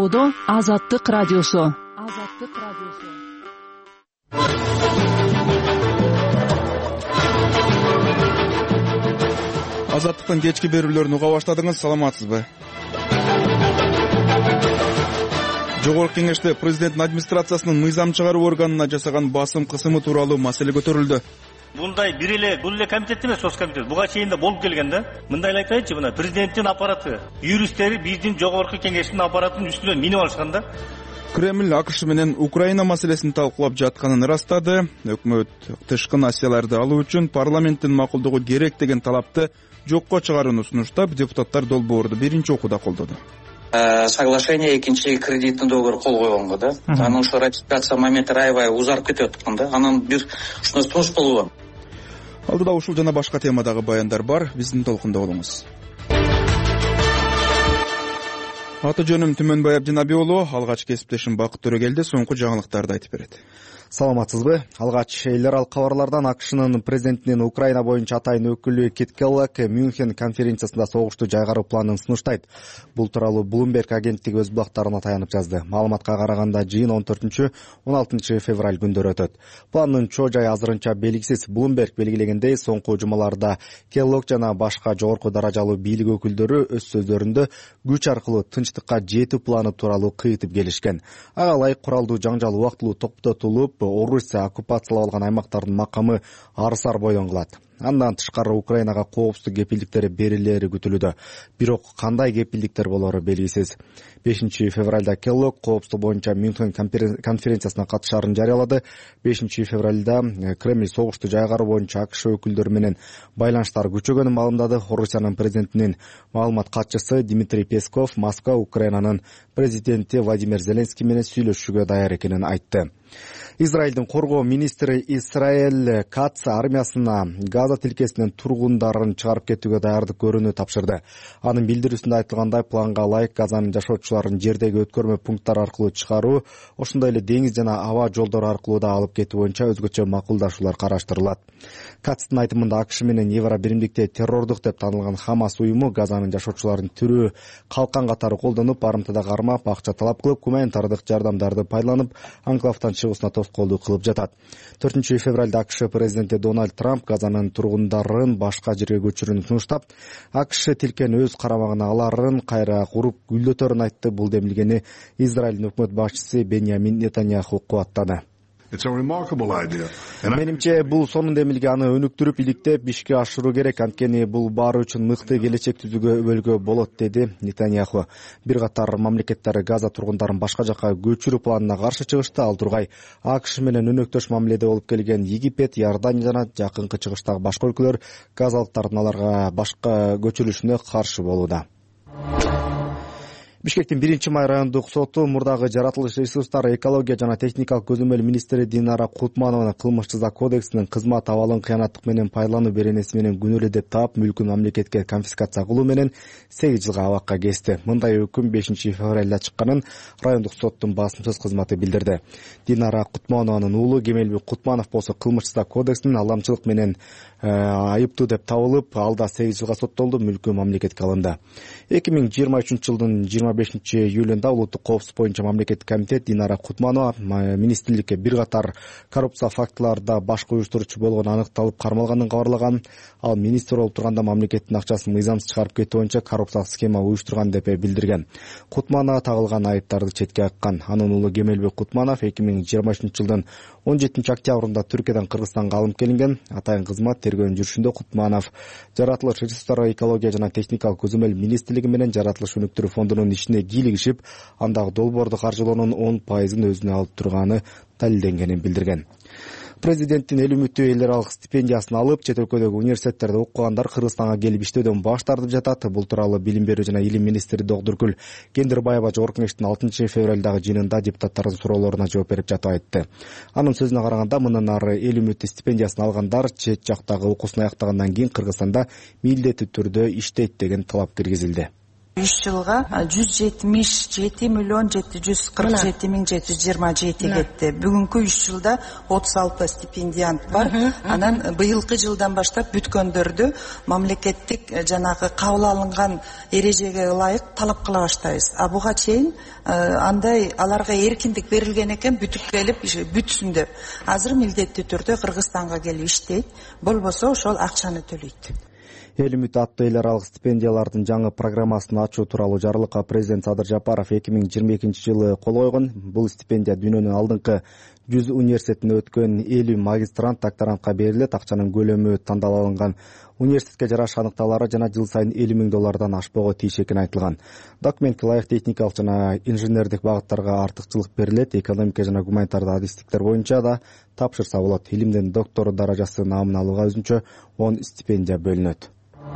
Толгоодо Азаттык радиосу. Азаттыктын кечки берүүлөрүн уга баштадыңыз. Саламатсызбы? Жогорку Кеңеште президенттин администрациясынын мыйзам чыгаруу органына жасаган басым кысымы тууралуу маселе көтөрүлдү. Мындай бул эле комитет эмес, соц комитет. Буга чейин да болуп келген да. Мындай эле айтайынчы, мына президенттин аппараты, юристтери биздин жогорку кеңештин аппаратынын үстүнө минип алышкан да. Кремль АКШ менен Украина маселесин талкуулап жатканын ырастады. Өкмөт тышкы насияларды алуу үчүн парламенттин макулдугу керек деген талапты жокко чыгарууну сунуштап, депутаттар долбоорду биринчи окууда колдоду. Соглашение экинчи кредиттин договору кол койгонго да. Анын ушу ратификация моменттери аябай узарып кетип аткан да. Анын бир ушуна сунуш болобу? Алдыда ушул жана башка темадагы баяндар бар. Биздин толкунда болуңуз. Аты жөнүм Түмөнбай Абдинаби уулу, алгач кесиптешим Бакыт Төрөгелди соңку жаңылыктарды айтып берет. Саламатсызбы? Алгач эл аралык кабарлардан АКШнын президентинин Украина боюнча атайын өкүлү Кит Келлог Мюнхен конференциясында согушту жайгаруу планын сунуштайт. Бул тууралуу Bloomberg агенттиги өз булактарына таянып жазды. Маалыматка караганда жыйын 14-16 февраль күндөрү өтөт. Пландын чоо жайы азырынча белгисиз. Bloomberg белгилегендей, соңку жумаларда Келлог жана башка жогорку даражалуу бийлик өкүлдөрү өз сөздөрүндө күч аркылуу тынчтыкка жетүү планы тууралуу кыйтып келишкен. Ага ылайык куралдуу жаңжал убактылуу токтотулуп, Орусия оккупациялап алган аймактардын макамы арысар бойдон кылат. Андан тышкары Украинага коопсуздук кепилдиктери берилери күтүлүүдө. Бирок кандай кепилдиктер болору белгисиз. 5 февралда Келлог коопсуздук боюнча Мюнхен конференциясына катышаарын жарыялады. 5 февралда Кремль согушту жайгаруу боюнча АКШ өкүлдөрү менен байланыштар күчөгөнүн маалымдады. Орусиянын президентинин маалымат катчысы Дмитрий Песков Москва Украинанын президенти Владимир Зеленский менен сүйлөшүүгө даяр экенин айтты. Израилдин коргоо министри Исраэль Кац армиясына Газа тилкесинен тургундарын чыгарып кетүүгө даярдык көрүүнү тапшырды. Анын билдирүүсүндө айтылгандай, планга ылайык Газанын жашоочуларын жердеги өткөрмө пункттары аркылуу чыгаруу, ошондой эле деңиз жана аба жолдору аркылуу да алып кетүү боюнча өзгөчө макулдашуулар караштырылат. Кацтын айтымында АКШ менен Евро биримдикте террордук деп танылган Хамас уюму Газанын жашоочуларын тирүү калкан катары колдонуп, барымтада кармап, акча талап кылып, гуманитардык жардамдарды пайдаланып, анклавтан чыгуусуна тоскоолдук кылып жатат. 4 февралда АКШ президенти Дональд Трамп Газанын тургундарын башка жерге көчүрүүнү сунуштап, АКШ тилкени өз карамагына аларын, кайра куруп гүлдөтөрүн айтты. Бул демилгени Израилдин өкмөт башчысы Беньямин Нетаньяху кубаттады. Менимче бул сонун демилге, аны өнүктүрүп, иликтеп, ишке ашыруу керек. Анткени бул баары үчүн мыкты келечек түзүүгө өбөлгө болот, деди Нетаньяху. Бир катар мамлекеттер Газа тургундарын башка жакка көчүрүү планына каршы чыгышты. Ал тургай АКШ менен өнөктөш мамиледе болуп келген Египет, Иордания жана жакынкы чыгыштагы башка өлкөлөр газалыктардын аларга башка көчүрүлүшүнө каршы болууда. Бишкектин 1-май райондук соту мурдагы жаратылыш ресурстары, экология жана техникалык көзөмөл министри Динара Кутманованы кылмыш жаза кодексинин кызмат абалын кыянаттык менен пайдалануу беренеси менен күнөөлүү деп таап, мүлкүн мамлекетке конфискация кылуу менен 8 жылга абакка кести. Мындай өкүм 5 февралда чыкканын райондук соттун басымсыз кызматы билдирди. Динара Кутманованын уулу Кемелбек Кутманов болсо кылмыш жаза кодексинин алдамчылык менен айыптуу деп табылып, алда 8 жылга соттолду, мүлкү мамлекетке алынды. 2023 жылдын 25 июлунда улуттук коопсуздук боюнча мамлекеттик комитет Динара Кутманова министрликке бир катар коррупция фактыларда башкы уюштуруучу болгону аныкталып кармалганын кабарлаган. Ал министр болуп турганда мамлекеттин акчасын мыйзамсыз чыгарып кетүү боюнча коррупциялык схема уюштурган деп билдирген. Кутманова тагылган айыптарды четке каккан. Анын уулу Кемелбек Кутманов 2023 жылдын 17 октябрында Түркиядан Кыргызстанга алынып келинген. Атайын кызмат тергөөнүн жүрүшүндө Кутманов жаратылыш ресурстары, экология жана техникалык көзөмөл министрлиги менен жаратылыш өнүктүрүү фондунун ишине кийлигишип, андагы долбоорду каржылоонун 10% өзүнө алып турганы далилденгенин билдирген. Президенттин эл үмүттүү эл аралык стипендиясын алып, чет өлкөдөгү университеттерде окугандар Кыргызстанга келип иштөөдөн баш тартып жатат. Бул тууралуу Билим берүү жана илим министри Догдуркүл Кендирбаева Жогорку Кеңештин 6 февралдагы жыйынында депутаттардын суроолоруна жооп берип жатып айтты. Анын сөзүнө караганда, мындан ары эл үмүттүү стипендиясын алгандар чет жактагы окуусун аяктагандан кийин Кыргызстанда милдеттүү түрдө иштейт деген талап киргизилди. 3 жылга 177.747.727 кетти. Бүгүнкү 3 жылда 36 стипендиант бар. Анан быйылкы жылдан баштап бүткөндөрдү мамлекеттик жанагы кабыл алынган эрежеге ылайык талап кыла баштайбыз. Буга чейин андай аларга эркиндик берилген экен, бүтүп келип бүтсүн деп. Азыр милдеттүү түрдө Кыргызстанга келип иштейт, болбосо ошол акчаны төлөйт. Эл үмүтү аттуу эл аралык стипендиялардын жаңы программасын ачуу тууралуу жарлыкка президент Садыр Жапаров 2022-жылы кол койгон. Бул стипендия дүйнөнүн алдыңкы 100 университетине өткөн 50 магистрант, докторантка берилет. Акчанын көлөмү тандалып алынган университетке жараша аныкталары жана жыл сайын $50,000 ашпого тийиш экени айтылган. Документке ылайык техникалык жана инженердик багыттарга артыкчылык берилет. Экономика жана гуманитардык адистиктер боюнча да тапшырса болот. Илимдин доктору даражасы наамын алууга өзүнчө 10 стипендия бөлүнөт.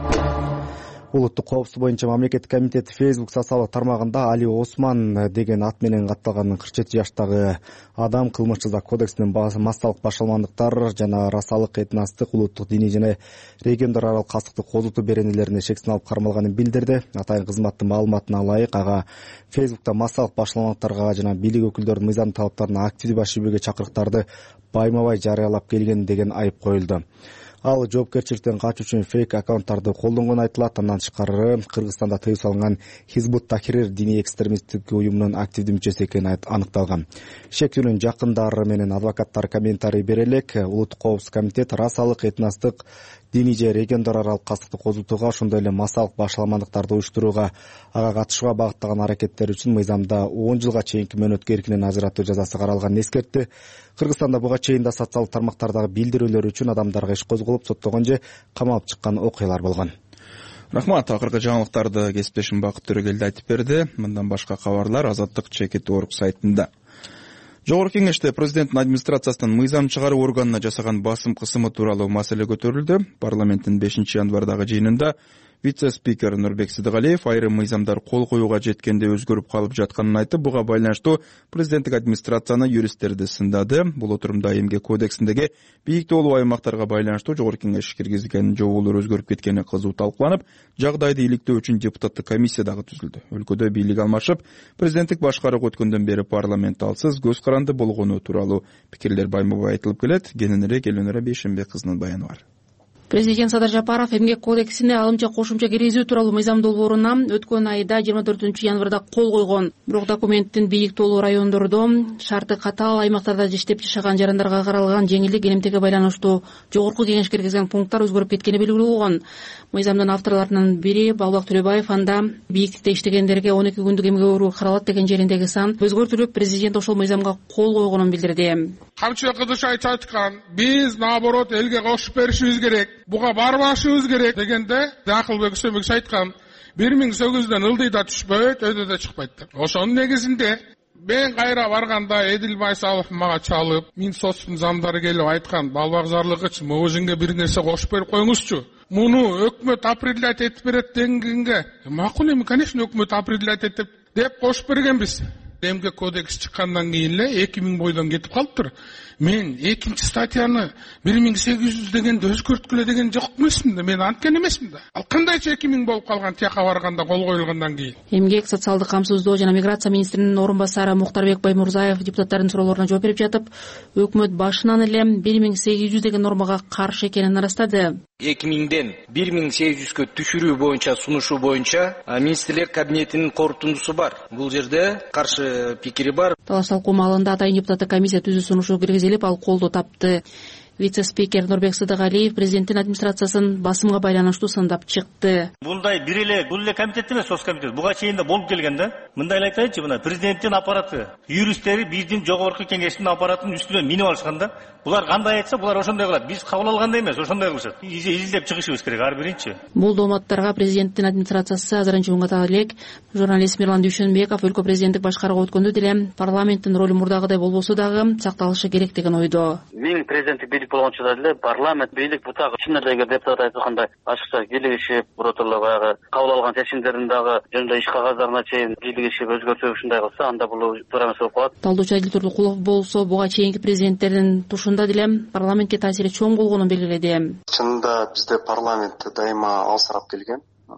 Улуттук коопсуздук боюнча мамлекеттик комитет Facebook социалдык тармагында Али Осман деген ат менен катталган 47 жаштагы адам кылмыш жаза кодексинин массалык башаламандыктар жана расалык, этностук, улуттук, диний жана региондор аралык кастыктык козутуу беренелерине шексин алып кармалганын билдирди. Атайын кызматтын маалыматына ылайык ага Facebook'та массалык башаламандыктарга жана бийлик өкүлдөрүнүн мыйзам талаптарына активдүү баш ийүүгө чакырыктарды байма-бай жарыялап келген деген айып коюлду. Ал жоопкерчиликтен качуу үчүн фейк аккаунттарды колдонгону айтылат. Андан тышкары Кыргызстанда тыюу салынган Хизбут Тахрир диний экстремисттик уюмунун активдүү мүчөсү экени аныкталган. Шектүүнүн жакындары менен адвокаттар комментарий бере элек. Улуттук коопсуздук комитет расалык, этностук, диний же региондор аралык кастыкты козутууга, ошондой эле массалык башаламандыктарды уюштурууга, ага катышууга багыттаган аракеттер үчүн мыйзамда 10 жылга чейинки мөөнөткө эркинен ажыратуу жазасы каралганын эскертти. Кыргызстанда буга чейин да социалдык тармактардагы билдирүүлөр үчүн адамдарга иш козголуп, соттолгон же камалып чыккан окуялар болгон. Рахмат. Акыркы жаңылыктарды кесиптешим Бакыт Төрөгелди айтып берди. Мындан башка кабарлар Азаттык ЧК.org сайтында. Жогорку кеңеште президенттин администрациясынын мыйзам чыгаруу органына жасаган басым кысымы тууралуу маселе көтөрүлдү. Парламенттин 5-январдагы жыйынында вице-спикер Нурбек Сыдыгалиев айрым мыйзамдар кол коюуга жеткенде өзгөрүп калып жатканын айтып, буга байланыштуу президенттик администрацияны юристтерди сындады. Бул отурумда МГ кодексиндеги бийик тоолуу аймактарга байланыштуу жогорку кеңеш киргизген жоболор өзгөрүп кеткени кызуу талкууланып, жагдайды иликтөө үчүн депутаттык комиссия дагы түзүлдү. Өлкөдө бийлик алмашып, президенттик башкарууга өткөндөн бери парламент алсыз, көз каранды болгону тууралуу пикирлер байма-бай айтылып келет. Кененирээк Элөнөр Бейшенбек кызынын баяны бар. Президент Садыр Жапаров МГ кодексине алымча кошумча киргизүү тууралуу мыйзам долбооруна өткөн айда 24-январда кол койгон. Бирок документтин бийик тоолуу райондордо шарты катаал аймактарда иштеп жашаган жарандарга каралган жеңилдик элемтеге байланыштуу жогорку кеңеш киргизген пункттар өзгөрүп кеткени белгилүү болгон. Мыйзамдын авторлорунун бири Балбак Төлөбаев анда бийиктикте иштегендерге 12 күндүк эмгек өөрү каралат деген жериндеги сан өзгөртүлүп, президент ошол мыйзамга кол койгонун билдирди. Камчы кызыш айткан, биз наоборот элге кошуп беришибиз керек. Буга барбашыбыз керек дегенде Акылбек Үсөнбек айткан 1800-дөн ылдый да түшпөйт, өйдө да чыкпайт деп. Ошонун негизинде мен кайра барганда Эдил Майсалов мага чалып, Минсоцтун замдары келип айткан, Балбак зарлыгыч, өзүңө бир нерсе кошуп берип коюңузчу. Муну өкмөт определять этип берет дегенге, макул эми, конечно, өкмөт определять этип деп кошуп бергенбиз. МГ кодекс чыккандан кийин эле 2000 бойдон кетип калыптыр. Мен экинчи статьяны 1800 дегенде өзгөрткүлө деген жок эмесмин да, мен анткен эмесмин да. Ал кандайча 2000 болуп калган тияка барганда кол коюлгандан кийин. Эмгек, социалдык камсыздоо жана миграция министринин орун басары Мухтарбек Баймурзаев депутаттардын суроолоруна жооп берип жатып, өкмөт башынан эле 1800 деген нормага каршы экенин ырастады. 2000ден 1800гө түшүрүү боюнча сунушу боюнча министрлер кабинетинин корутундусу бар. Бул жерде каршы пикири бар. Талаш талкуу маалында атайын депутаттык комиссия түзүү сунушу киргизилип, ал колдоо тапты. Вице-спикер Нурбек Сыдыгалиев президенттин администрациясын басымга байланыштуу сындап чыкты. Бул эле комитет эмес, соцкомитет. Буга чейин да болуп келген да. Мындай эле айтайынчы, мына президенттин аппараты, юристтери биздин жогорку кеңештин аппаратынын үстүнө минип алышкан да. Булар кандай айтса, булар ошондой кылат. Биз кабыл алгандай эмес, ошондой кылышат. Изилдеп чыгышыбыз керек ар биринчи. Бул дооматтарга президенттин администрациясы азырынча унгата элек. Журналист Мирлан Дүйшөнбеков өлкө президенттик башкарууга өткөндө деле парламенттин ролу мурдагыдай болбосо дагы сакталышы керек деген ойдо. Мен президенттик бийлик болгончо деле парламент бийлик бутагы чын эле эгер депутат айткандай ачыкча кийлигишип, буроторлор баягы кабыл алган чечимдерин дагы жөнүндө иш кагаздарына чейин кийлигишип өзгөртүп ушундай кылса, анда бул туура эмес болуп калат. Талдоочу Адил Турлукулов болсо буга чейинки президенттердин тушунда деле парламентке таасири чоң болгонун белгиледи. Чынында бизде парламент дайыма алсырап келген.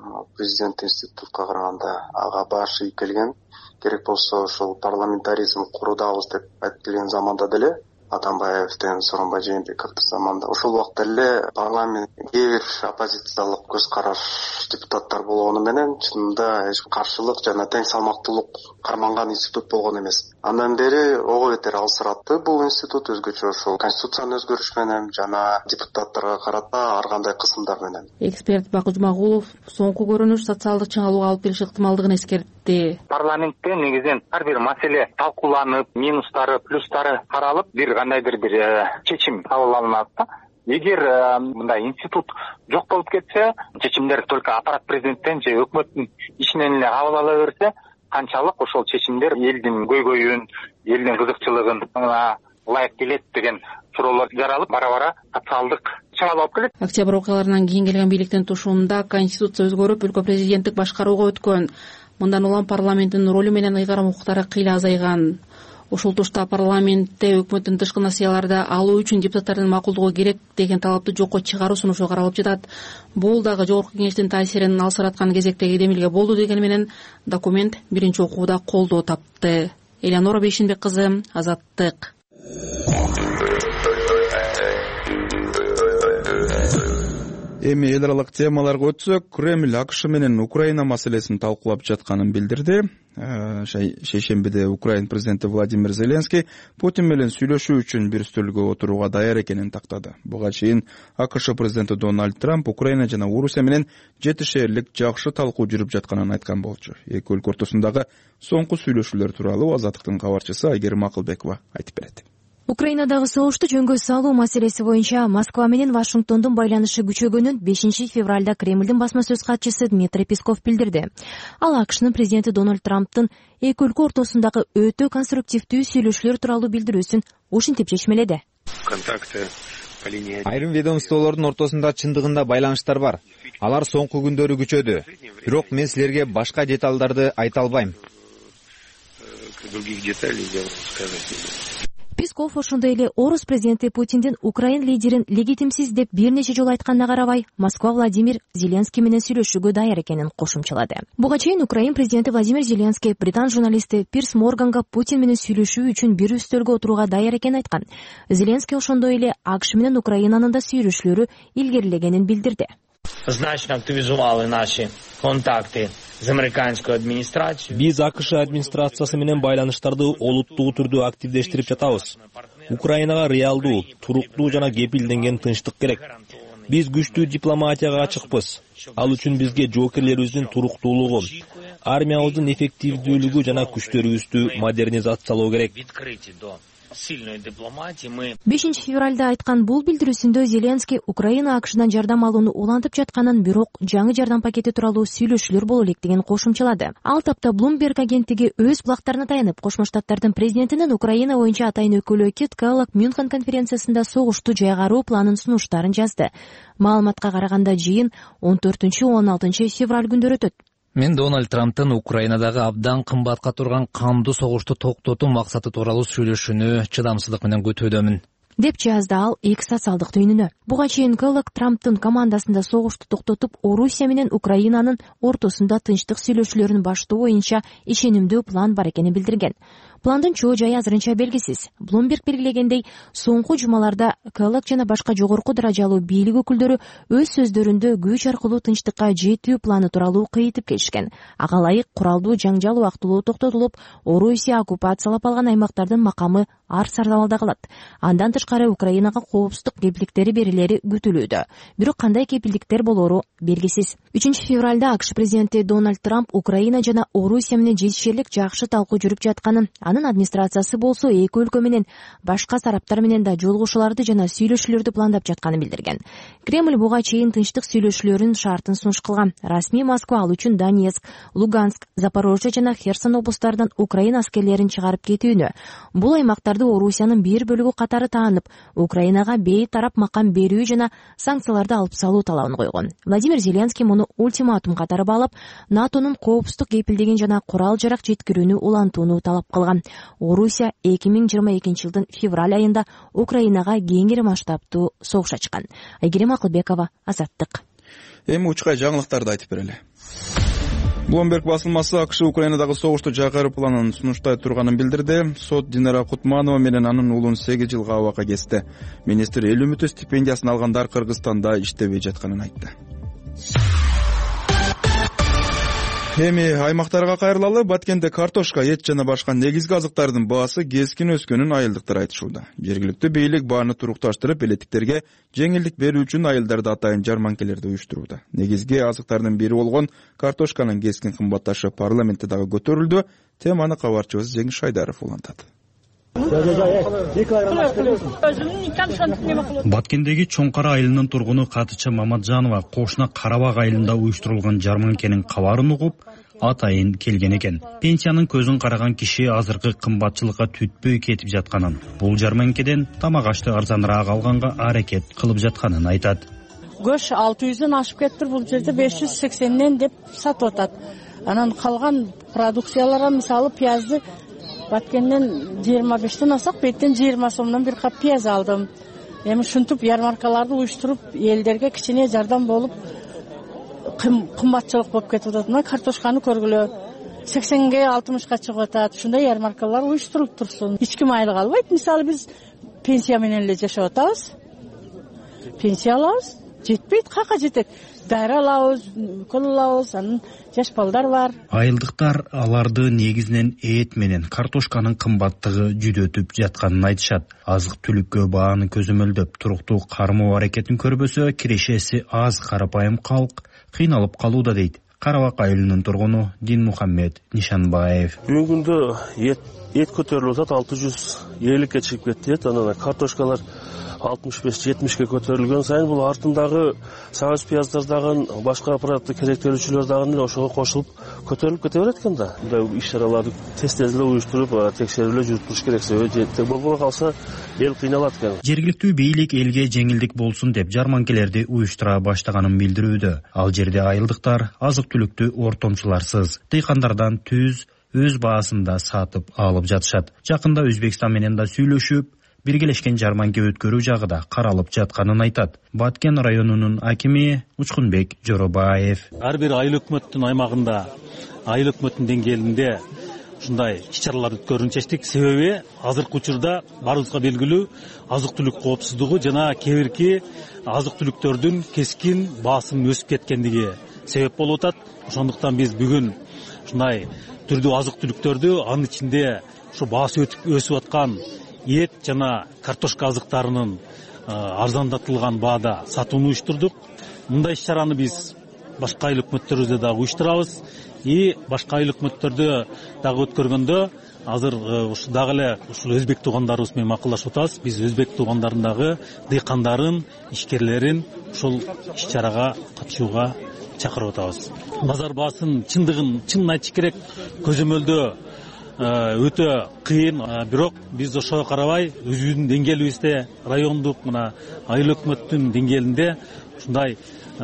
президент институтка караганда ага баш ийип келген. Керек болсо ошол парламентаризм курудабыз деп айтып келген заманда деле Атамбаевден Сооронбай Жээнбековдун заманында ошол убакта эле парламент кээ бир оппозициялык көз караш депутаттар болгону менен чынында эч каршылык жана тең салмактуулук карманган институт болгон эмес. Андан бери ого бетер алсыратты бул институт өзгөчө ошол конституцияны өзгөрүш менен жана депутаттарга карата ар кандай кысымдар менен. Эксперт Бакыт Жумагулов соңку көрүнүш социалдык чыңалууга алып келиши ыктымалдыгын эскертти. Парламентте негизинен ар бир маселе талкууланып, минустары, плюстары каралып, бир кандайдыр бир чечим кабыл алынат да. Эгер мындай институт жок болуп кетсе, чечимдер только аппарат президенттен же өкмөттүн ичинен эле кабыл ала берсе, канчалык ошол чечимдер элдин көйгөйүн, элдин кызыкчылыгын ылайык келет деген суроолор жаралып, бара-бара социалдык чыңалуу алып келет. Октябрь окуяларынан кийин келген бийликтин тушуунда конституция өзгөрүп, өлкө президенттик башкарууга өткөн. Мындан улам парламенттин ролу менен ыйгарым укуктары кыйла азайган. Ушул тушта парламентте өкмөттүн тышкы насыяларды алуу үчүн депутаттардын макулдугу керек деген талапты жокко чыгаруу сунушу каралып жатат. Бул дагы жогорку кеңештин таасирин алсыраткан кезектеги демилге болду деген менен документ биринчи окууда колдоо тапты. Элеонора Бейшинбек кызы, Азаттык. Эми эл аралык темаларга өтсөк, Кремль АКШ менен Украина маселесин талкуулап жатканын билдирди. Шейшембиде Украина президенти Владимир Зеленский Путин менен сүйлөшүү үчүн бир стөлгө отурууга даяр экенин тактады. Буга чейин АКШ президенти Дональд Трамп Украина жана Орусия менен 7 шээрлик жакшы талкуу жүрүп жатканын айткан болчу. Эки өлкө ортосундагы соңку сүйлөшүүлөр тууралуу Азаттыктын кабарчысы Айгерим Акылбекова айтып берет. Украинадагы согушту жөнгө салуу маселеси боюнча Москва менен Вашингтондун байланышы күчөгөнүн 5 февралда Кремлдин басма сөз катчысы Дмитрий Песков билдирди. Ал АКШнын президенти Дональд Трамптын эки өлкө ортосундагы өтө конструктивдүү сүйлөшүүлөр тууралуу билдирүүсүн ушинтип чечмеледи. Айрым ведомстволордун ортосунда чындыгында байланыштар бар. Алар соңку күндөрү күчөдү. Бирок мен силерге башка деталдарды айта албайм. Песков ошондой эле орус президенти Путиндин Украин лидерин легитимсиз деп бир нече жолу айтканына карабай, Москва Владимир Зеленский менен сүйлөшүүгө даяр экенин кошумчалады. Буга чейин Украин президенти Владимир Зеленский британ журналисти Пирс Морганга Путин менен сүйлөшүү үчүн бир үстөлгө отурууга даяр экенин айткан. Зеленский ошондой эле АКШ менен Украинанын да сүйлөшүүлөрү илгерилегенин билдирди. Значно активизовали наши контакты с американской администрацией. Биз АКШ администрациясы менен байланыштарды олуттуу түрдө активдештирип жатабыз. Украинага реалдуу, туруктуу жана кепилденген тынчтык керек. Биз күчтүү дипломатияга ачыкпыз. Ал үчүн бизге жоокерлерибиздин туруктуулугу, армиябыздын эффективдүүлүгү жана күчтөрүбүздү модернизациялоо керек. 5 февралда айткан бул билдирүүсүндө Зеленский Украина АКШдан жардам алууну улантып жатканын, бирок жаңы жардам пакети тууралуу сүйлөшүүлөр боло электигин кошумчалады. Ал тапта Bloomberg агенттиги өз булактарына таянып, Кошмо Штаттардын президентинин Украина боюнча атайын өкүлү Кит Келлог Мюнхен конференциясында согушту жайгаруу планын сунуштарын жазды. Маалыматка караганда жыйын 14-16 февраль күндөрү өтөт. Мен Дональд Трамптын Украинадагы абдан кымбатка турган кандуу согушту токтотуу максаты тууралуу сүйлөшүүнү чыдамсыздык менен күтүүдөмүн, деп жазды ал X социалдык түйүнүнө. Буга чейин Келлог Трамптын командасында согушту токтотуп, Орусия менен Украинанын ортосунда тынчтык сүйлөшүүлөрүн баштоо боюнча ишенимдүү план бар экенин билдирген. Пландын чоо жайы азырынча белгисиз. Bloomberg белгилегендей, соңку жумаларда Келлог жана башка жогорку даражалуу бийлик өкүлдөрү өз сөздөрүндө күч аркылуу тынчтыкка жетүү планы тууралуу кыйтып келишкен. Ага ылайык куралдуу жаңжал убактылуу токтотулуп, Орусия оккупациялап алган аймактардын макамы ар сардабалда калат. Андан тышкары Украинага коопсуздук кепилдиктери берилери күтүлүүдө. Бирок кандай кепилдиктер болору белгисиз. 3 февралда АКШ президенти Дональд Трамп Украина жана Орусия менен жетишерлик жакшы талкуу жүрүп жатканын, анын администрациясы болсо эки өлкө менен башка тараптар менен да жолугушууларды жана сүйлөшүүлөрдү пландап жатканын билдирген. Кремль буга чейин тынчтык сүйлөшүүлөрүнүн шартын сунуш кылган. Расмий Москва ал үчүн Донецк, Луганск, Запорожье жана Херсон облустарынан Украина аскерлерин чыгарып кетүүнү, бул аймактарды Орусиянын бир бөлүгү катары таанып, Украинага бей тарап макам берүү жана санкцияларды алып салуу талабын койгон. Владимир Зеленский муну ультиматум катары баалап, НАТОнун коопсуздук кепилдигин жана курал жарак жеткирүүнү улантууну талап кылган. Орусия 2022 жылдын февраль айында Украинага кеңири масштабтуу согуш ачкан. Айгерим Акылбекова, Азаттык. Эми учкай жаңылыктарды айтып берели. Bloomberg басылмасы АКШ Украинадагы согушту жайгаруу планын сунуштай турганын билдирди. Сот Динара Кутманова менен анын уулун 8 жылга абакка кести. Министр эл үмүтү стипендиясын алгандар Кыргызстанда иштебей жатканын айтты. Эми аймактарга кайрылалы. Баткенде картошка, эт жана башка негизги азыктардын баасы кескин өскөнүн айылдыктар айтышууда. Жергиликтүү бийлик бааны турукташтырып, элеттиктерге жеңилдик берүү үчүн айылдарда атайын жарманкелерди уюштурууда. Негизги азыктардын бири болгон картошканын кескин кымбатташы парламентте дагы көтөрүлдү. Теманы кабарчыбыз Жеңиш Шайдаров улантат. Баткендеги Чоңкара айылынын тургуну Катыча Мамаджанова кошуна Карабак айылында уюштурулган жарманкенин кабарын угуп, атайын келген экен. Пенсиянын көзүн караган киши азыркы кымбатчылыкка түтпөй кетип жатканын, бул жарманкеден тамак ашты арзаныраак алганга аракет кылып жатканын айтат. Көш 600-дөн ашып кетти, бул жерде 580ден деп сатып атат. Анан калган продукцияларга мисалы пиязды Баткенден 25тен алсак, беттен 20 сомдон бир кап пияз алдым. Эми ушинтип ярмаркаларды уюштуруп, элдерге кичине жардам болуп, кымбатчылык болуп кетип атат. Мына картошканы көргүлө 80ге 60га чыгып атат. Ушундай ярмаркалар уюштуруп турсун. Эч ким айлык албайт. Мисалы биз пенсия менен эле жашап атабыз. Пенсия алабыз, жетпейт, кака жетет. Дайра алабыз, көл алабыз, анын жаш балдар бар. Айылдыктар аларды негизинен эт менен картошканын кымбаттыгы жүдөтүп жатканын айтышат. Азык-түлүккө бааны көзөмөлдөп, туруктуу кармоо аракетин көрбөсө, кирешеси аз карапайым калк кыйналып калууда дейт Карабак айылынын тургуну Динмухаммед Нишанбаев. Бүгүнкү күндө эт көтөрүлүп атат, 650ке чыгып кетти. Анан картошкалар 65-70ке көтөрүлгөн сайын бул артындагы сагыз пияздар дагы, башка аппаратты керектелүүчүлөр дагы ошого кошулуп көтөрүлүп кете берет экен да. Мындай иш-чараларды тез-тез эле уюштуруп, текшерүүлөр жүрүп туруш керек. Себеби болбой калса эл кыйналат экен. Жергиликтүү бийлик элге жеңилдик болсун деп жарманкелерди уюштура баштаганын билдирүүдө. Ал жерде айылдыктар азык-түлүктү ортомчуларсыз, дыйкандардан түз өз баасында сатып алып жатышат. Жакында Өзбекстан менен да сүйлөшүп, биргелешкен жарманке өткөрүү жагы да каралып жатканын айтат. Баткен районунун акими Учкунбек Жоробаев. Ар бир айыл өкмөттүн аймагында, айыл өкмөттүн деңгээлинде ушундай иш-чаралар өткөрүүнү чечтик. Себеби азыркы учурда баарыбызга белгилүү азык-түлүк коопсуздугу жана кээ азык-түлүктөрдүн кескин баасынын өсүп кеткендиги себеп болуп атат. Ошондуктан биз бүгүн ушундай түрдүү азык-түлүктөрдү, анын ичинде ушу баасы өсүп аткан эт жана картошка азыктарынын арзандатылган баада сатууну уюштурдук. Мындай иш-чараны биз башка айыл өкмөттөрүбүздө дагы уюштурабыз. Башка айыл өкмөттөрдө дагы өткөргөндө азыр ушу дагы эле ушул өзбек туугандарыбыз менен макулдашып атабыз. Биз өзбек туугандарын дагы, дыйкандарын, ишкерлерин ушул иш-чарага катышууга чакырып атабыз. Базар баасын чынын айтыш керек, көзөмөлдөө өтө кыйын, бирок биз ошого карабай өзүбүздүн деңгээлибизде, райондук мына айыл өкмөттүн деңгээлинде ушундай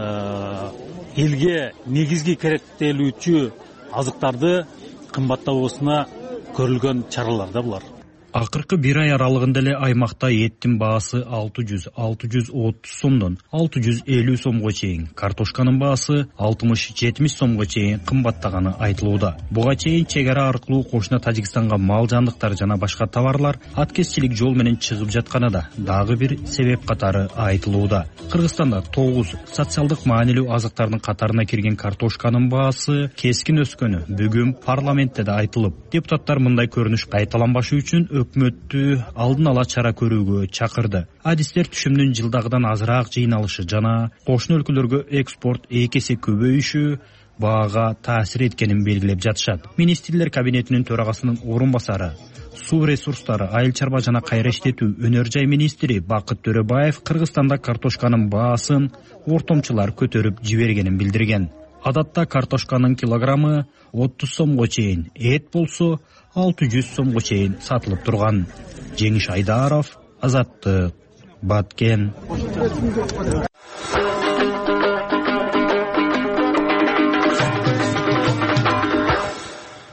элге негизги керектелүүчү азыктарды кымбаттабоосуна көрүлгөн чаралар да булар. Акыркы бир ай аралыгында эле аймакта эттин баасы 600-630 сомдон 650 сомго чейин, картошканын баасы 60-70 сомго чейин кымбаттаганы айтылууда. Буга чейин чек ара аркылуу кошуна Тажикстанга мал жандыктар жана башка товарлар аткезчилик жол менен чыгып жатканы да дагы бир себеп катары айтылууда. Кыргызстанда 9 социалдык маанилүү азыктардын катарына кирген картошканын баасы кескин өскөнү бүгүн парламентте да айтылып, депутаттар мындай көрүнүш кайталанбашы үчүн өкмөттү алдын ала чара көрүүгө чакырды. Адистер түшүмдүн жылдагыдан азыраак жыйналышы жана кошуна өлкөлөргө экспорт 2 эсе көбөйүшү баага таасир эткенин белгилеп жатышат. Министрлер кабинетинин төрагасынын орун басары, суу ресурстары, айыл чарба жана кайра иштетүү өнөр жай министри Бакыт Төрөбаев Кыргызстанда картошканын баасын ортомчулар көтөрүп жибергенин билдирген. Адатта картошканын килограммы 30 сомго чейин, эт болсо 600 сомго чейин сатылып турган. Жеңиш Айдаров, Азаттык, Баткен.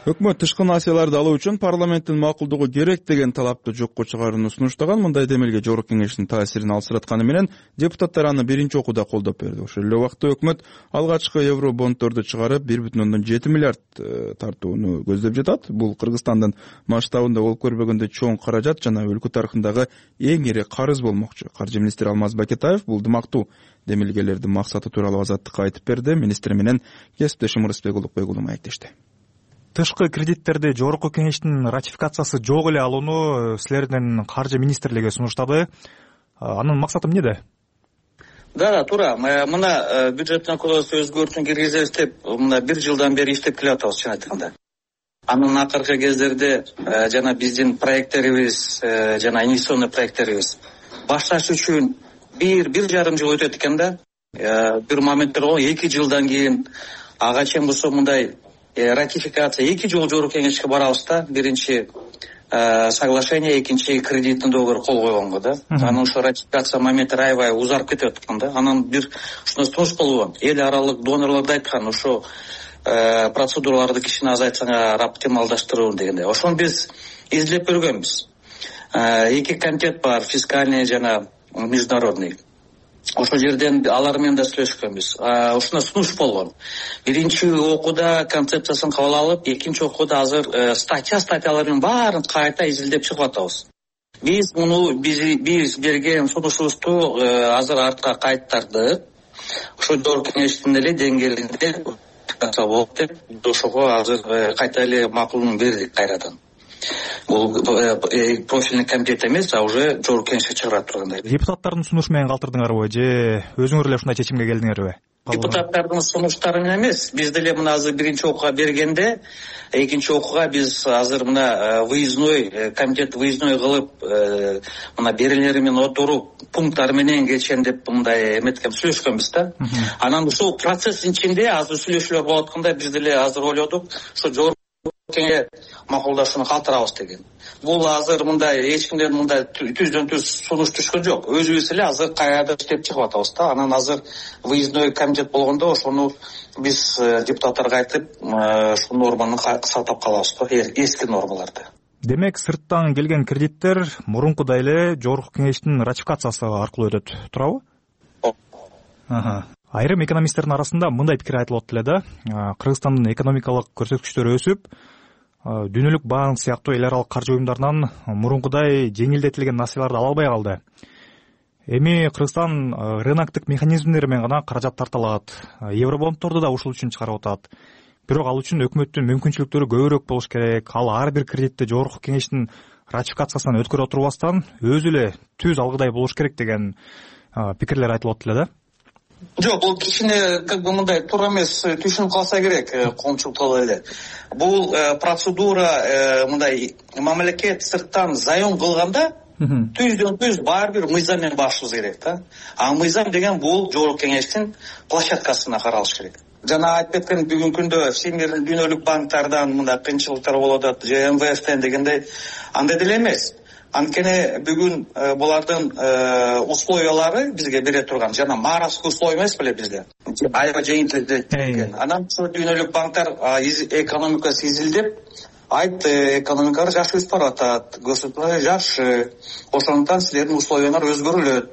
Өкмөт тышкы насыяларды алуу үчүн парламенттин макулдугу керек деген талапты жокко чыгарууну сунуштаган. Мындай демелге Жогорку Кеңештин таасирин алсыратканы менен депутаттар аны биринчи окууда колдоп берди. Ошол эле убакта өкмөт алгачкы евро бонддорду чыгарып 1,7 миллиард тартууну көздөп жатат. Бул Кыргызстандын масштабында болуп көрбөгөндөй чоң каражат жана өлкө тарыхындагы эң ири карыз болмокчу. Каржы министри Алмаз Бакетаев бул дымактуу демилгелердин максаты тууралуу Азаттыкка айтып берди. Министр менен кесиптешим Мырысбек Улукбекулу маектешти. Тышкы кредиттерди Жогорку Кеңештин ратификациясы жок эле алууну силердин каржы министрлиги сунуштады. Анын максаты эмнеде? Да, туура. Мына бюджеттин кодексин өзгөртүүнү киргизебиз деп мына 1 жылдан бери иштеп келатабыз, чын айтканда. Анын акыркы кездерде жана биздин проекттерибиз жана инвестиционный проекттерибиз башташ үчүн 1,5 жыл өтөт экен да. Бир моменттер болот, 2 жылдан кийин ага чейин болсо мындай ратификация 2 жол Жогорку Кеңешке барабыз да. Биринчи соглашение, экинчи кредиттин договору кол койгонго да. Анын ошо ратификация моменттери аябай узарып кетип аткан да. Анан бир ушуна сунуш болгон. Эл аралык донорлор да айткан, ошо процедураларды кичине азайтсаңар, оптималдаштыруу дегенде. Ошону биз изилдеп көргөнбүз. 2 комитет бар, фискальный жана международный. Ошол жерден алар менен да сүйлөшкөнбүз. Ушуна сунуш болгон. Биринчи окууда концепциясын кабыл алып, экинчи окууда азыр статьялардын баарын кайта изилдеп чыгып атабыз. Биз берген сунушубузду азыр артка кайттырдык. Ошо Жогорку Кеңештин эле деңгээлинде болуп деп, ошого азыр кайта эле макулун бердик кайрадан. Бул профильный комитет эмес, а уже Жогорку Кеңешке чыгарат тургандай. Депутаттардын сунушу менен калтырдыңарбы же өзүңөр эле ушундай чечимге келдиңерби? Депутаттардын сунуштары менен эмес. Биз деле мына азыр биринчи окууга бергенде, экинчи окууга биз азыр мына выездной комитет выездной кылып, мына берилери менен отуруп, пункттары менен кечен деп мындай эметкен сүйлөшкөнбүз да. Анан ушул процесстин ичинде азыр сүйлөшүүлөр болуп атканда биз деле азыр ойлодук, ошо Жогорку Кеңешке макулдашууну калтырабыз деген. Бул азыр мындай эч кимден мындай түздөн түз сунуш түшкөн жок. Өзүбүз эле азыр каяда иштеп чыгып атабыз да. Анан азыр выездной комитет болгондо ошону биз депутаттарга айтып, ушул норманы сактап калабыз да, эски нормаларды. Демек, сырттан келген кредиттер мурункудай эле Жогорку Кеңештин ратификациясы аркылуу өтөт, туурабы? Айрым экономисттердин арасында мындай пикир айтылып эле да. Кыргызстандын экономикалык көрсөткүчтөрү өсүп, дүйнөлүк банк сыяктуу эл аралык каржы уюмдарынан мурункудай жеңилдетилген насыяларды ала албай калды. Эми Кыргызстан рыноктук механизмдери менен гана каражат тарта алат. Евробонддорду да ушул үчүн чыгарып атат. Бирок ал үчүн өкмөттүн мүмкүнчүлүктөрү көбүрөөк болуш керек. Ал ар бир кредитти Жогорку Кеңештин ратификациясынан өткөрө отурбастан өзү эле түз алгыдай болуш керек деген пикирлер айтылып эле да. Жок, бул кичине мындай туура эмес түшүнүп калса керек, коомчулукта эле. Бул процедура мындай мамлекет сырттан заем кылганда түздөн түз баары бир мыйзам менен башыбыз керек да. А мыйзам деген бул Жогорку Кеңештин площадкасына каралыш керек. Жана айтып кеткен бүгүнкү күндө Всемирный дүйнөлүк банктардан мындай кыйынчылыктар болуп атат, же МВФтен дегендей андай деле эмес. Анткени бүгүн булардын условиялары бизге бере турган жана мараский условия эмес беле бизде. Аябай жеңилдетилген. Анан ушул дүйнөлүк банктар экономикасы изилдеп, экономикалар жакшы өсүп баратат, көрсөтмөлөр жакшы. Ошондуктан силердин условиялар өзгөрүлөт.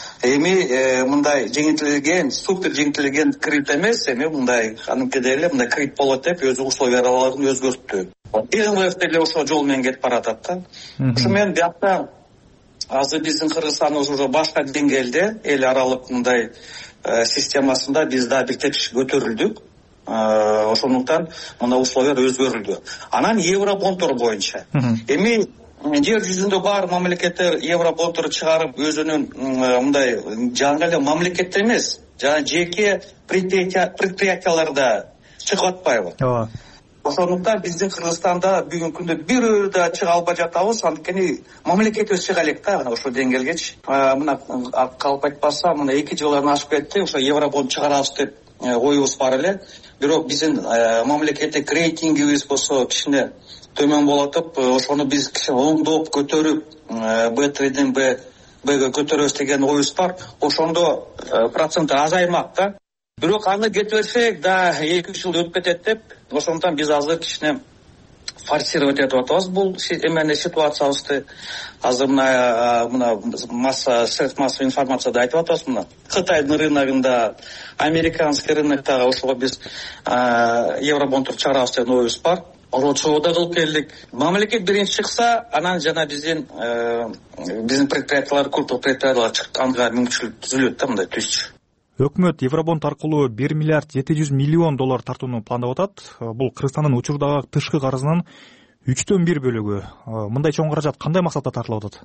Эми мындай жеңилдетилген, супер жеңилдетилген кредит эмес, эми мындай аныкиде эле мындай кредит болот деп өзү условияларын өзгөрттү. МВФ деле ошол жол менен кетип баратат да. Ошо менен биякта азыр биздин Кыргызстаныбыз уже башка деңгээлде эл аралык мындай системасында биз да бир тепкич көтөрүлдүк. Ошондуктан мына условиялар өзгөрүлдү. Анан евробонддор боюнча. Эми жер жүзүндө бар мамлекеттер евробонддорду чыгарып өзүнүн мындай жаңы эле мамлекеттер эмес, жана жеке предприятияларда чыгып атпайбы? Ооба. Ошондуктан биздин Кыргызстанда бүгүнкү күндө бирөө да чыга албай жатабыз. Анткени мамлекетибиз чыга элек да ошол деңгээлгечи. Мына калп айтпаса, мына 2 жылдан ашып кетти, ошо евробонд чыгарабыз деп оюбуз бар эле. Бирок биздин мамлекеттик рейтингибиз болсо кичине төмөн болуп атып, ошону биз кичине оңдоп көтөрүп, Б3ден Б2ге көтөрөбүз деген оюбуз бар. Ошондо процент азаймак да. Бирок аны кетип берсек, да 2-3 жыл өтүп кетет деп, ошондуктан биз азыр кичине форсировать этип атабыз бул эмени ситуациябызды. Азыр мына средств массовой информацияда айтып атабыз мына. Кытайдын рыногунда, американский рыноктогу ошого биз евробондду чыгарабыз деген оюбуз бар. Ротшоу да кылып келдик. Мамлекет биринчи чыкса, анан жана биздин предприятиялар, крупный предприятиялар чыкканга мүмкүнчүлүк түзүлөт да мындай түз. Өкмөт Евробонд аркылуу 1 миллиард 700 миллион доллар тартууну пландап атат. Бул Кыргызстандын учурдагы тышкы карызынын 3/4 бөлүгү. Мындай чоң каражат кандай максатта тартылып атат?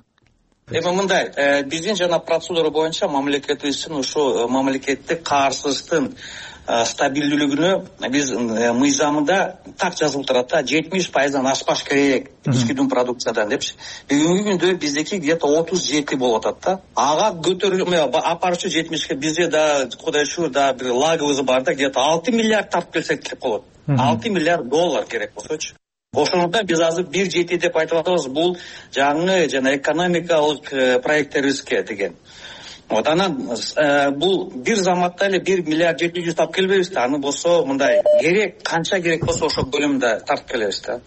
Мындай, биздин жана процедура боюнча мамлекетибиздин ушу мамлекеттик каарсыздыктын стабилдүүлүгүнө биз мыйзамында так жазылып турат да, 70%дан ашпаш керек ички дүң продукциядан депчи. Бүгүнкү күндө биздики где-то 37 болуп атат да. Ага көтөрүлмө апарчу 70ке бизде да кудай шүгүр да бир лагыбыз бар да, где-то 6 миллиард тартып келсек деп болот. 6 миллиард доллар керек болсочу. Ошондуктан биз азыр 1.7 деп айтып атабыз. Бул жаңы жана экономикалык проекттерибизге деген. Вот анан бул бир заматта эле 1 миллиард 700 тап келбейбиз да. Аны болсо мындай керек, канча керек болсо ошол көлөмдө тартып келебиз да.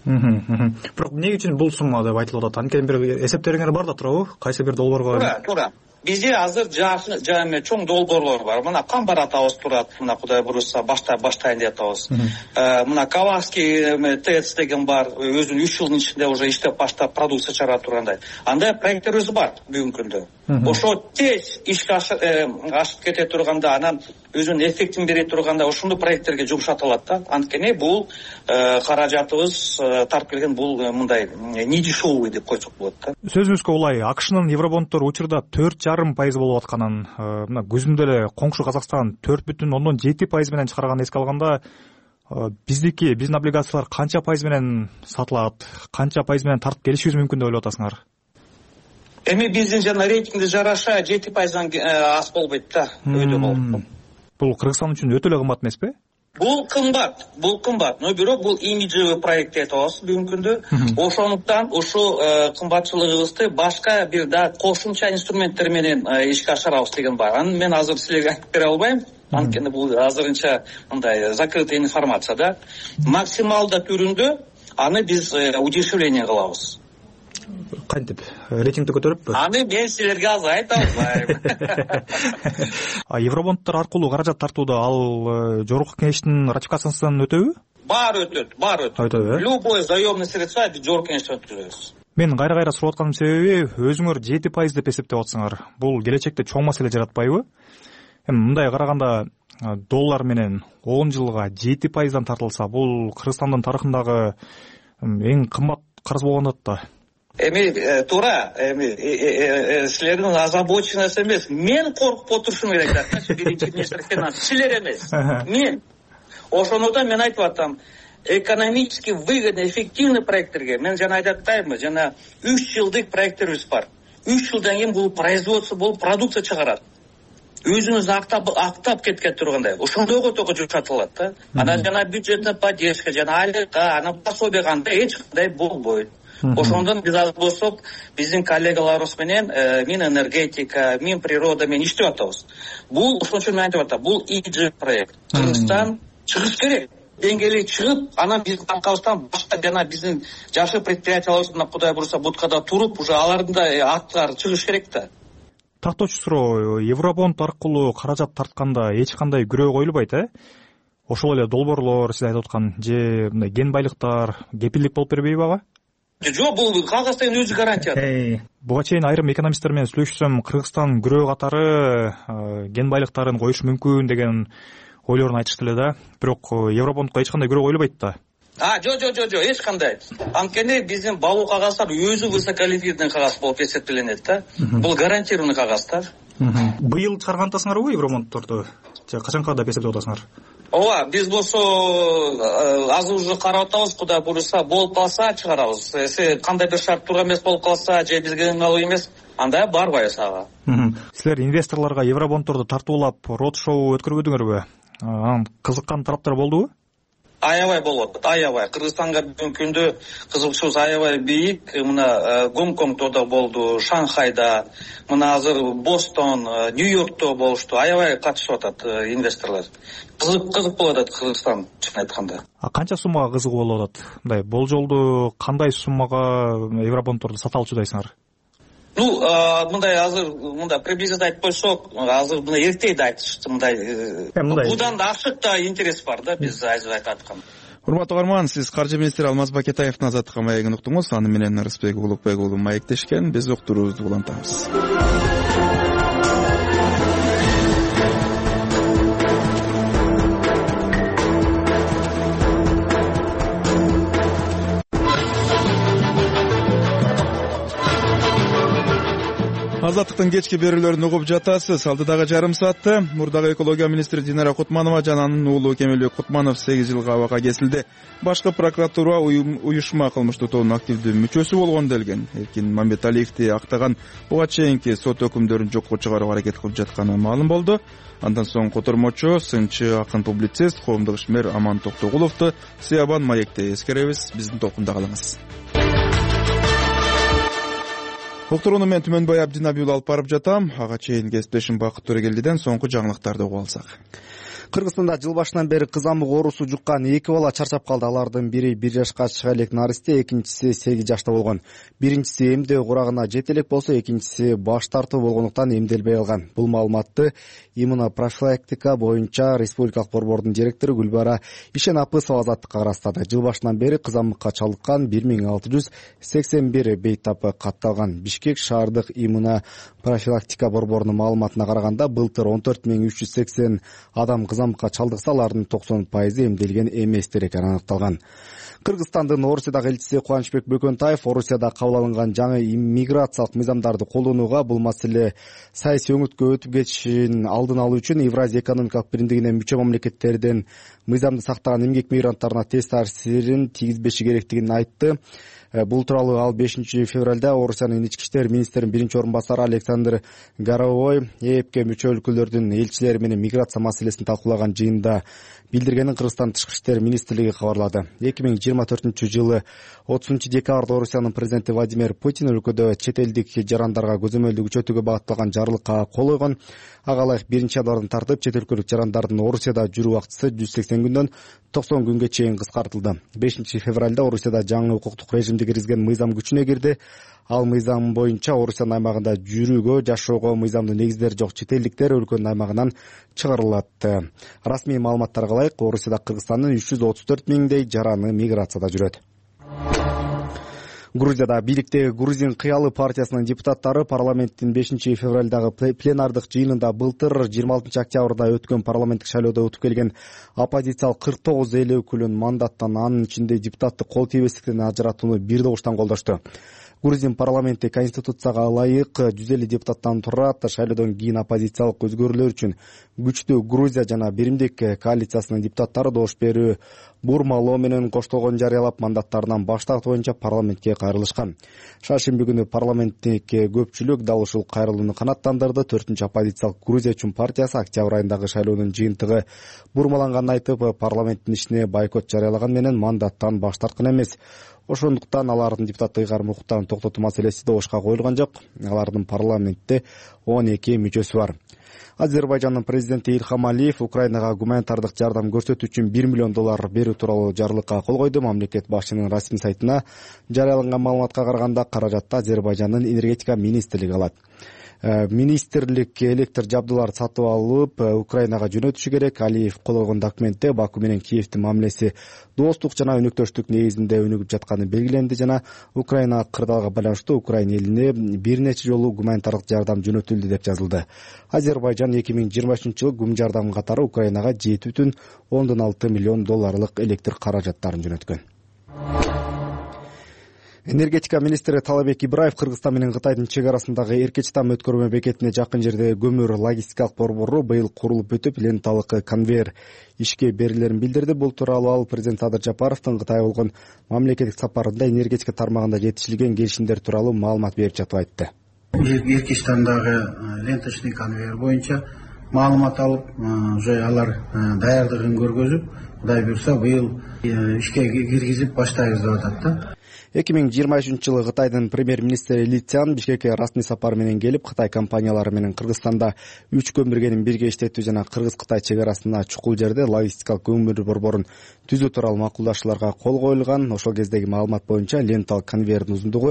Бирок эмне үчүн бул сумма деп айтылып атат? Анткени бир эсептериңер бар да туурабы? Кайсы бир долбоорго? Туура. Бизде азыр жаами чоң долбоорлор бар. Мына Камбар атабыз турат. Мына кудай буюрса баштайын деп атабыз. Мына Каваский ТЭЦ деген бар. Өзүнүн 3 жылдын ичинде уже иштеп баштап продукция чыгарып тургандай. Андай проекттерибиз бар бүгүнкү күндө. Ошо тез ишке ашып кете турганда, анан өзүнүн эффектин бере турганда ошондой проекттерге жумшатылат да. Анткени бул каражатыбыз тартып келген бул мындай не дешевый деп койсок болот да. Сөзүбүзгө улай, АКШнын евробонддор учурда 4,5% болуп атканын, мына күзүндө эле коңшу Казакстан 4,7% менен чыгарганын эске алганда, биздин облигациялар канча пайыз менен сатылат, канча пайыз менен тартып келишибиз мүмкүн деп ойлоп атасыңар? Биздин жана рейтингде жараша 7%дан аз болбойт да, өйдө болот. Бул Кыргызстан үчүн өтө эле кымбат эмеспи? Бул кымбат. Но бирок бул имиджевый проект деп атабыз бүгүнкү күндө. Ошондуктан ушу кымбатчылыгыбызды башка бир да кошумча инструменттер менен ишке ашырабыз деген бар. Аны мен азыр силерге айтып бере албайм. Анткени бул азырынча мындай закрытая информация да. Максималда түрүндө аны биз удешевление кылабыз. Кантип? Рейтингди көтөрүппү? Аны мен силерге азыр айта албайм. Евробонддор аркылуу каражат тартууда ал жогорку кеңештин ратификациясынан өтөбү? Бар өтөт. Любой заемный средства биз жогорку кеңештен өткүзөбүз. Мен кайра сурап атканымдын себеби, өзүңөр 7% деп эсептеп атсаңар. Бул келечекте чоң маселе жаратпайбы? Мындай караганда доллар менен 10 жылга 7%дан тартылса, бул Кыргызстандын тарыхындагы эң кымбат карыз болгондот да. Туура, силердин озабоченность эмес. Мен коркуп отурушум керек да. Биринчи министр финанс. Силер эмес. Мен. Ошондуктан мен айтып атам, экономически выгодный, эффективный проекттерге мен жана айтып атайбы, жана 3 жылдык проекттерибиз бар. 3 жылдан кийин бул производство болуп продукция чыгарат. Өзүнүз актап кеткен тургандай. Ошондойго только жумшатылат да. Анан жана бюджетная поддержка, жана айлыкка, анан пособие кандай эч кандай болбойт. Ошондон биз азыр болсок, биздин коллегаларыбыз менен Минэнергетика, Минприрода менен иштеп атабыз. Бул ошон үчүн мен айтып атам, бул иджи проект. Кыргызстан чыгыш керек. Деңгээлге чыгып, анан биздин аркабыздан башка жана биздин жашы предприятияларыбыз мына кудай буюрса будкада туруп, уже алардын да аттары чыгыш керек да. Тактоочу суроо, Евробонд аркылуу каражат тартканда эч кандай күрөө коюлбайт, Ошол эле долбоорлор, сиз айтып аткан же мындай кен байлыктар кепилдик болуп бербейби ага? Жок, бул кагаздан өзү гарантия. Буга чейин айрым экономисттер менен сүйлөшсөм, Кыргызстан күрөө катары кен байлыктарын коюшу мүмкүн деген ойлорун айтышты эле да. Бирок Евробондко эч кандай күрөө коюлбайт да. Жок, эч кандай. Анткени биздин балуу кагаздар өзү высоколиквидный кагаз болуп эсептелинет да. Бул гарантированный кагаз да. Быйыл чыгарган атасыңарбы Евробонддорду? Же качанка деп эсептеп атасыңар? Ооба, биз болсо азыр уже карап атабыз, кудай буюрса болуп калса чыгарабыз. Кандай бир шарт туура эмес болуп калса, же бизге ыңгайлуу эмес, анда барбайбыз ага. Силер инвесторлорго евробонддорду тартуулап род шоу өткөрбөдүңөрбү? Анан кызыккан тараптар болдубу? аябай болуп атат, аябай. Кыргызстанга бүгүнкү күндө кызыгуучубуз аябай бийик. Мына Гонконгдо болду, Шанхайда, мына азыр Бостон, Нью-Йоркто болушту. Аябай катышып атат инвесторлор. Кызык болуп атат Кыргызстан, чын айтканда. Канча суммага кызык болуп атат? Мындай болжолду кандай суммага евробонддорду сата алчудайсыңар? Мындай азыр приблизительно айтып койсок, азыр мына эртейди айтыш. Мындай будан да ашык да интерес бар да, биз азыр айтып аткан. Урматтуу угарман, сиз каржы министри Алмаз Бакетаевдин азаттыкка маегин уктуңуз. Аны менен Рысбек Улукбек уулу маектешкен. Биз уктуруубузду улантабыз. Азаттыктын кечки берүүлөрүн угуп жатасыз. Алдыдагы жарым саатта мурдагы экология министри Динара Кутманова жана анын уулу Кемелбек Кутманов 8 жылга абакка кесилди. Башкы прокуратура уюшма кылмыштуу тобунун активдүү мүчөсү болгон делген. Эркин Мамбеталиевди актаган буга чейинки сот өкүмдөрүн жокко чыгарууга аракет кылып жатканы маалым болду. Андан соң котормочу, сынчы, акын публицист, коомдук ишмер Аман Токтогуловду Сыябан маекте эскеребиз. Биздин толкунда калыңыз. Уктурууну мен Түмөнбай Абдинабиул алып барып жатам. Ага чейин кесиптешим Бакыт Төрөгелдиден соңку жаңылыктарды угуп алсак. Кыргызстанда жыл башынан бери кызамык оорусу жуккан 2 бала чарчап калды. Алардын бири 1 жашка чыга элек наристе, экинчиси 8 жашта болгон. Биринчиси эмдөө курагына жете элек болсо, экинчиси баш тартуу болгондуктан эмделбей калган. Бул маалыматты иммунопрофилактика боюнча республикалык борбордун директору Гүлбара Ишенапысова азаттыкка ырастады. Жыл башынан бери кызамыкка чалдыккан 1681 бейтап катталган. Бишкек шаардык иммунопрофилактика борборунун маалыматына караганда, былтыр 14380 адам кызамыкка чалдыкса, алардын 90% эмделген эместер экени аныкталган. Кыргызстандын Орусиядагы элчиси Кубанычбек Бөкөнтаев Орусияда кабыл алынган жаңы миграциялык мыйзамдарды колдонууга, бул маселе саясий өңүткө өтүп кетишин алдын алуу үчүн Евразия экономикалык биримдигине мүчө мамлекеттерден мыйзамды сактаган эмгек мигранттарына терс таасирин тийгизбеши керектигин айтты. Бул тууралуу ал 5 февралда Орусиянын ички иштер министринин биринчи орун басары Александр Горовой ЭЭПке мүчө өлкөлөрдүн элчилери менен миграция маселесин талкуулаган жыйында билдиргенин Кыргызстан Тышкы иштер министрлиги кабарлады. 2024-жылы 30 декабрда Орусиянын президенти Владимир Путин өлкөдө чет элдик жарандарга көзөмөлдү күчөтүүгө багытталган жарлыкка кол койгон. Ага ылайык биринчи абалын тартып, чет өлкөлүк жарандардын Орусияда жүрүү убактысы 180 күндөн 90 күнгө чейин кыскартылды. 5 февралда Орусияда жаңы укуктук режимди киргизген мыйзам күчүнө кирди. Ал мыйзам боюнча Орусиянын аймагында жүрүүгө, жашоого мыйзамдуу негиздери жок чет элдиктер өлкөнүн аймагынан чыгарылат. Расмий маалыматтарга ылайык, Орусияда Кыргызстандын 334 миңдей жараны миграцияда жүрөт. Грузияда бийликтеги Грузин кыялы партиясынын депутаттары парламенттин 5 февралдагы пленардык жыйынында былтыр 26 октябрда өткөн парламенттик шайлоодо утуп келген оппозициялык 49 эл өкүлүн мандаттан, анын ичинде депутаттык кол тийбестиктен ажыратууну бир добуштан колдошту. Грузин парламенти конституцияга ылайык 150 депутаттан турат. Шайлоодон кийин оппозициялык өзгөрүүлөр үчүн күчтүү Грузия жана Биримдик коалициясынын депутаттары добуш берүү бурмалоо менен коштолгон жарыялап, мандаттарынан баш тартуу боюнча парламентке кайрылышкан. Шаршемби күнү парламенттик көпчүлүк дал ушул кайрылууну канааттандырды. 4 оппозициялык Грузия үчүн партиясы октябрь айындагы шайлоонун жыйынтыгы бурмаланганын айтып, парламенттин ишине бойкот жарыялаган менен мандаттан баш тарткан эмес. Ошондуктан алардын депутаттык ыйгарым укуктарын токтотуу маселеси добушка коюлган жок. Алардын парламентте 12 мүчөсү бар. Азербайжандын президенти Ильхам Алиев Украинага гуманитардык жардам көрсөтүү үчүн $1 миллион берүү тууралуу жарлыкка кол койду. Мамлекет башчынын расмий сайтына жарыяланган маалыматка караганда, каражатты Азербайжандын энергетика министрлиги алат. Министрлик электр жабдууларды сатып алып Украинага жөнөтүшү керек. Алиев кол койгон документте Баку менен Киевдин мамилеси достук жана өнөктөштүк негизинде өнүгүп жатканы белгиленди жана Украина кырдаалга байланыштуу Украина элине бир нече жолу гуманитардык жардам жөнөтүлдү деп жазылды. Азербайжан 2023-жылы гум жардамы катары Украинага $7,6 миллион электр каражаттарын жөнөткөн. Энергетика министри Талабек Ибраев Кыргызстан менен Кытайдын чек арасындагы Эркечтам өткөрмө бекетине жакын жерде көмүр логистикалык борбору быйыл курулуп бүтүп, ленталык конвейер ишке берилерин билдирди. Бул тууралуу ал президент Садыр Жапаровдун Кытайга болгон мамлекеттик сапарында энергетика тармагында жетишилген келишимдер тууралуу маалымат берип жатып айтты. Эркечтамдагы ленточный конвейер боюнча маалымат алып, алар даярдыгын көргөзүп, Кудай буюрса быйыл ишке киргизип баштайбыз деп атат да. 2023 Кытайдын премьер-министри Ли Цзян Бишкекке расмий сапар менен келип, Кытай компаниялары менен Кыргызстанда 3 көмүргенин бирге иштетүү жана Кыргыз-Кытай чек арасында чукул жерде логистикалык көмүр борборун түзүү тууралуу макулдашууларга кол коюлган. Ошол кездеги маалымат боюнча ленталык конвейердин узундугу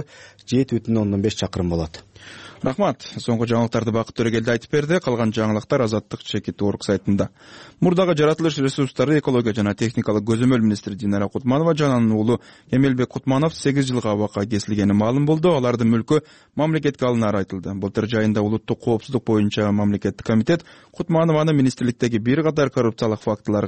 7,5 чакырым болот. Рахмат. Соңку жаңылыктарды Бакыт Төрөгелди айтып берди. Калган жаңылыктар Азаттык Чекит.org сайтында. Мурдагы жаратылыш ресурстары, экология жана техникалык көзөмөл министри Динара Кутманова жана анын уулу Эмелбек Кутманов 8 жылга абакка кесилгени маалым болду. Алардын мүлкү мамлекетке алынары айтылды. Былтыр жайында улуттук коопсуздук боюнча мамлекеттик комитет Кутманованы министрликтеги бир катар коррупциялык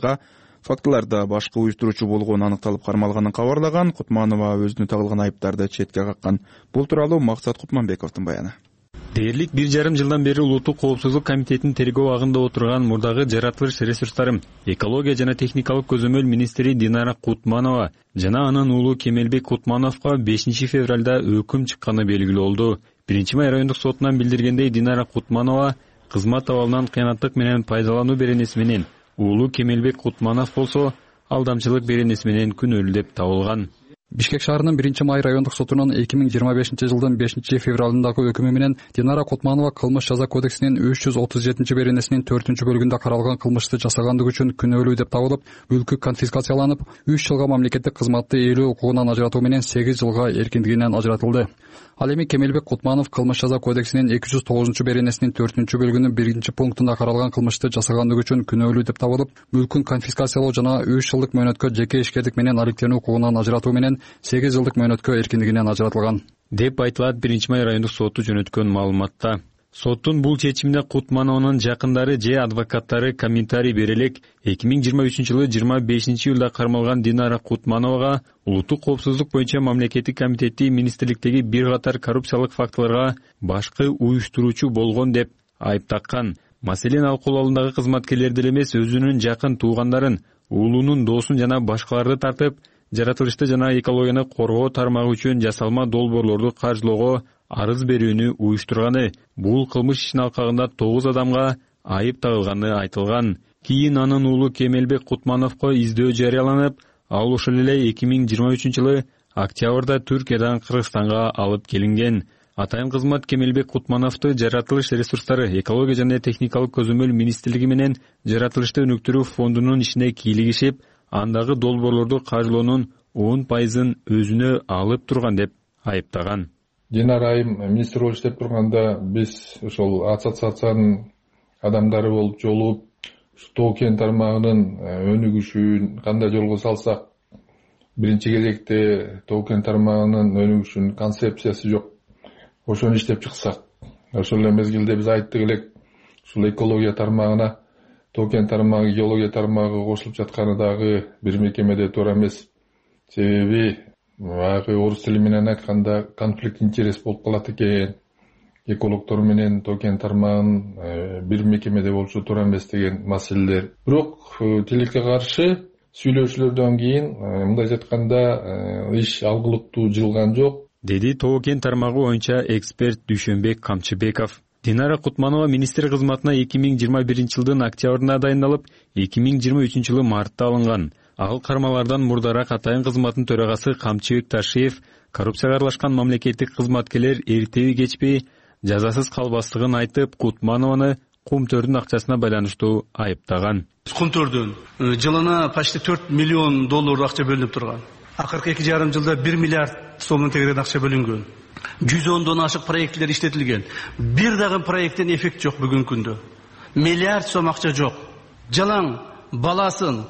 фактыларда башкы уюштуруучу болгону аныкталып кармалганын кабарлаган. Кутманова өзүнө тагылган айыптарды четке каккан. Бул тууралуу Максат Кутманбековдун баяны. Дээрлик 1,5 жылдан бери улуттук коопсуздук комитетинин тергөө агында отурган мурдагы жаратылыш ресурстары, экология жана техникалык көзөмөл министри Динара Кутманова жана анын уулу Кемелбек Кутмановго 5 февралда өкүм чыкканы белгилүү болду. 1-май райондук сотунан билдиргендей, Динара Кутманова кызмат абалынан кыянаттык менен пайдалануу беренеси менен, уулу Кемелбек Кутманов болсо алдамчылык беренеси менен күнөөлүү деп табылган. Бишкек шаарынын 1-май райондук сотунун 2025 жылдын 5 февралындагы өкүмү менен Динара Кутманова кылмыш жаза кодексинин 337 беренесинин 4-бөлүгүндө каралган кылмышты жасагандыгы үчүн күнөөлүү деп табылып, мүлкү конфискацияланып, 3 жылга мамлекеттик кызматты ээлөө укугунан ажыратуу менен 8 жылга эркиндигинен ажыратылды. Ал эми Кемелбек Кутманов кылмыш жаза кодексинин 209 беренесинин 4-бөлүгүнүн 1-пунктунда каралган кылмышты жасагандыгы үчүн күнөөлүү деп табылып, мүлкүн конфискациялоо жана 3 жылдык мөөнөткө жеке ишкерлик менен алектенүү укугунан ажыратуу менен 8 жылдык мөөнөткө эркиндигинен ажыратылган деп айтылат 1-май райондук соту жөнөткөн маалыматта. Соттун бул чечимине Кутманованын жакындары же адвокаттары комментарий бере элек 2023 жылы 25 июлда кармалган Динара Кутмановага улуттук коопсуздук боюнча мамлекеттик комитети министрликтеги бир катар коррупциялык фактыларга башкы уюштуруучу болгон деп айыптаккан. Маселен, ал кол алдындагы кызматкерлерди эмес, өзүнүн жакын туугандарын, уулунун досун жана башкаларды тартып, жаратылышты жана экологияны коргоо тармагы үчүн жасалма долбоорлорду каржылоого арыз берүүнү уюштурганы. Бул кылмыш ишин алкагында 9 адамга айып тагылганы айтылган. Кийин анын уулу Кемелбек Кутмановго издөө жарыяланып, ал ошол эле 2023 жылы октябрда Түркиядан Кыргызстанга алып келинген. Атайын кызмат Кемелбек Кутмановду жаратылыш ресурстары, экология жана техникалык көзөмөл министрлиги менен жаратылышты өнүктүрүү фондунун ишине кийлигишип, андагы долбоорлорду каржылоонун 10% өзүнө алып турган деп айыптаган. Динара айым министр болуп иштеп турганда биз ошол ассоциациянын адамдары болуп жолугуп, Тоо кен тармагынын өнүгүшүн кандай жолго салсак, биринчи кезекте Тоо кен тармагынын өнүгүшүнүн концепциясы жок. Ошону иштеп чыксак, ошол эле мезгилде биз айттык элек, ушул экология тармагына Тоо кен тармагы, геология тармагы кошулуп жатканы дагы бир мекемеде туура эмес. Себеби баягы орус тили менен айтканда конфликт интерес болуп калат экен. Экологдор менен Тоо кен тармагынын бир мекемеде болушу туура эмес деген маселелер. Бирок тилекке каршы сүйлөшүүлөрдөн кийин мындай жатканда иш алгылыктуу жылган жок, деди Тоо кен тармагы боюнча эксперт Дүйшөнбек Камчыбеков. Динара Кутманова министр кызматына 2021 жылдын октябрында дайындалып, 2023 жылы мартта алынган. Ал кармалардан мурдараак атайын кызматтын төрагасы Камчыбек Ташиев коррупцияга аралашкан мамлекеттик кызматкерлер эртеби кечпей жазасыз калбастыгын айтып, Кутманованы Кумтөрдүн акчасына байланыштуу айыптаган. Кумтөрдүн жылына почти 4 миллион доллар акча бөлүнүп турган. Акыркы 2,5 жылда 1 миллиард сомдон тегерен акча бөлүнгөн. 110дон ашык проекттер иштетилген. Бир дагы проекттен эффект жок бүгүнкү күндө. Миллиард сом акча жок. Жалаң баласын,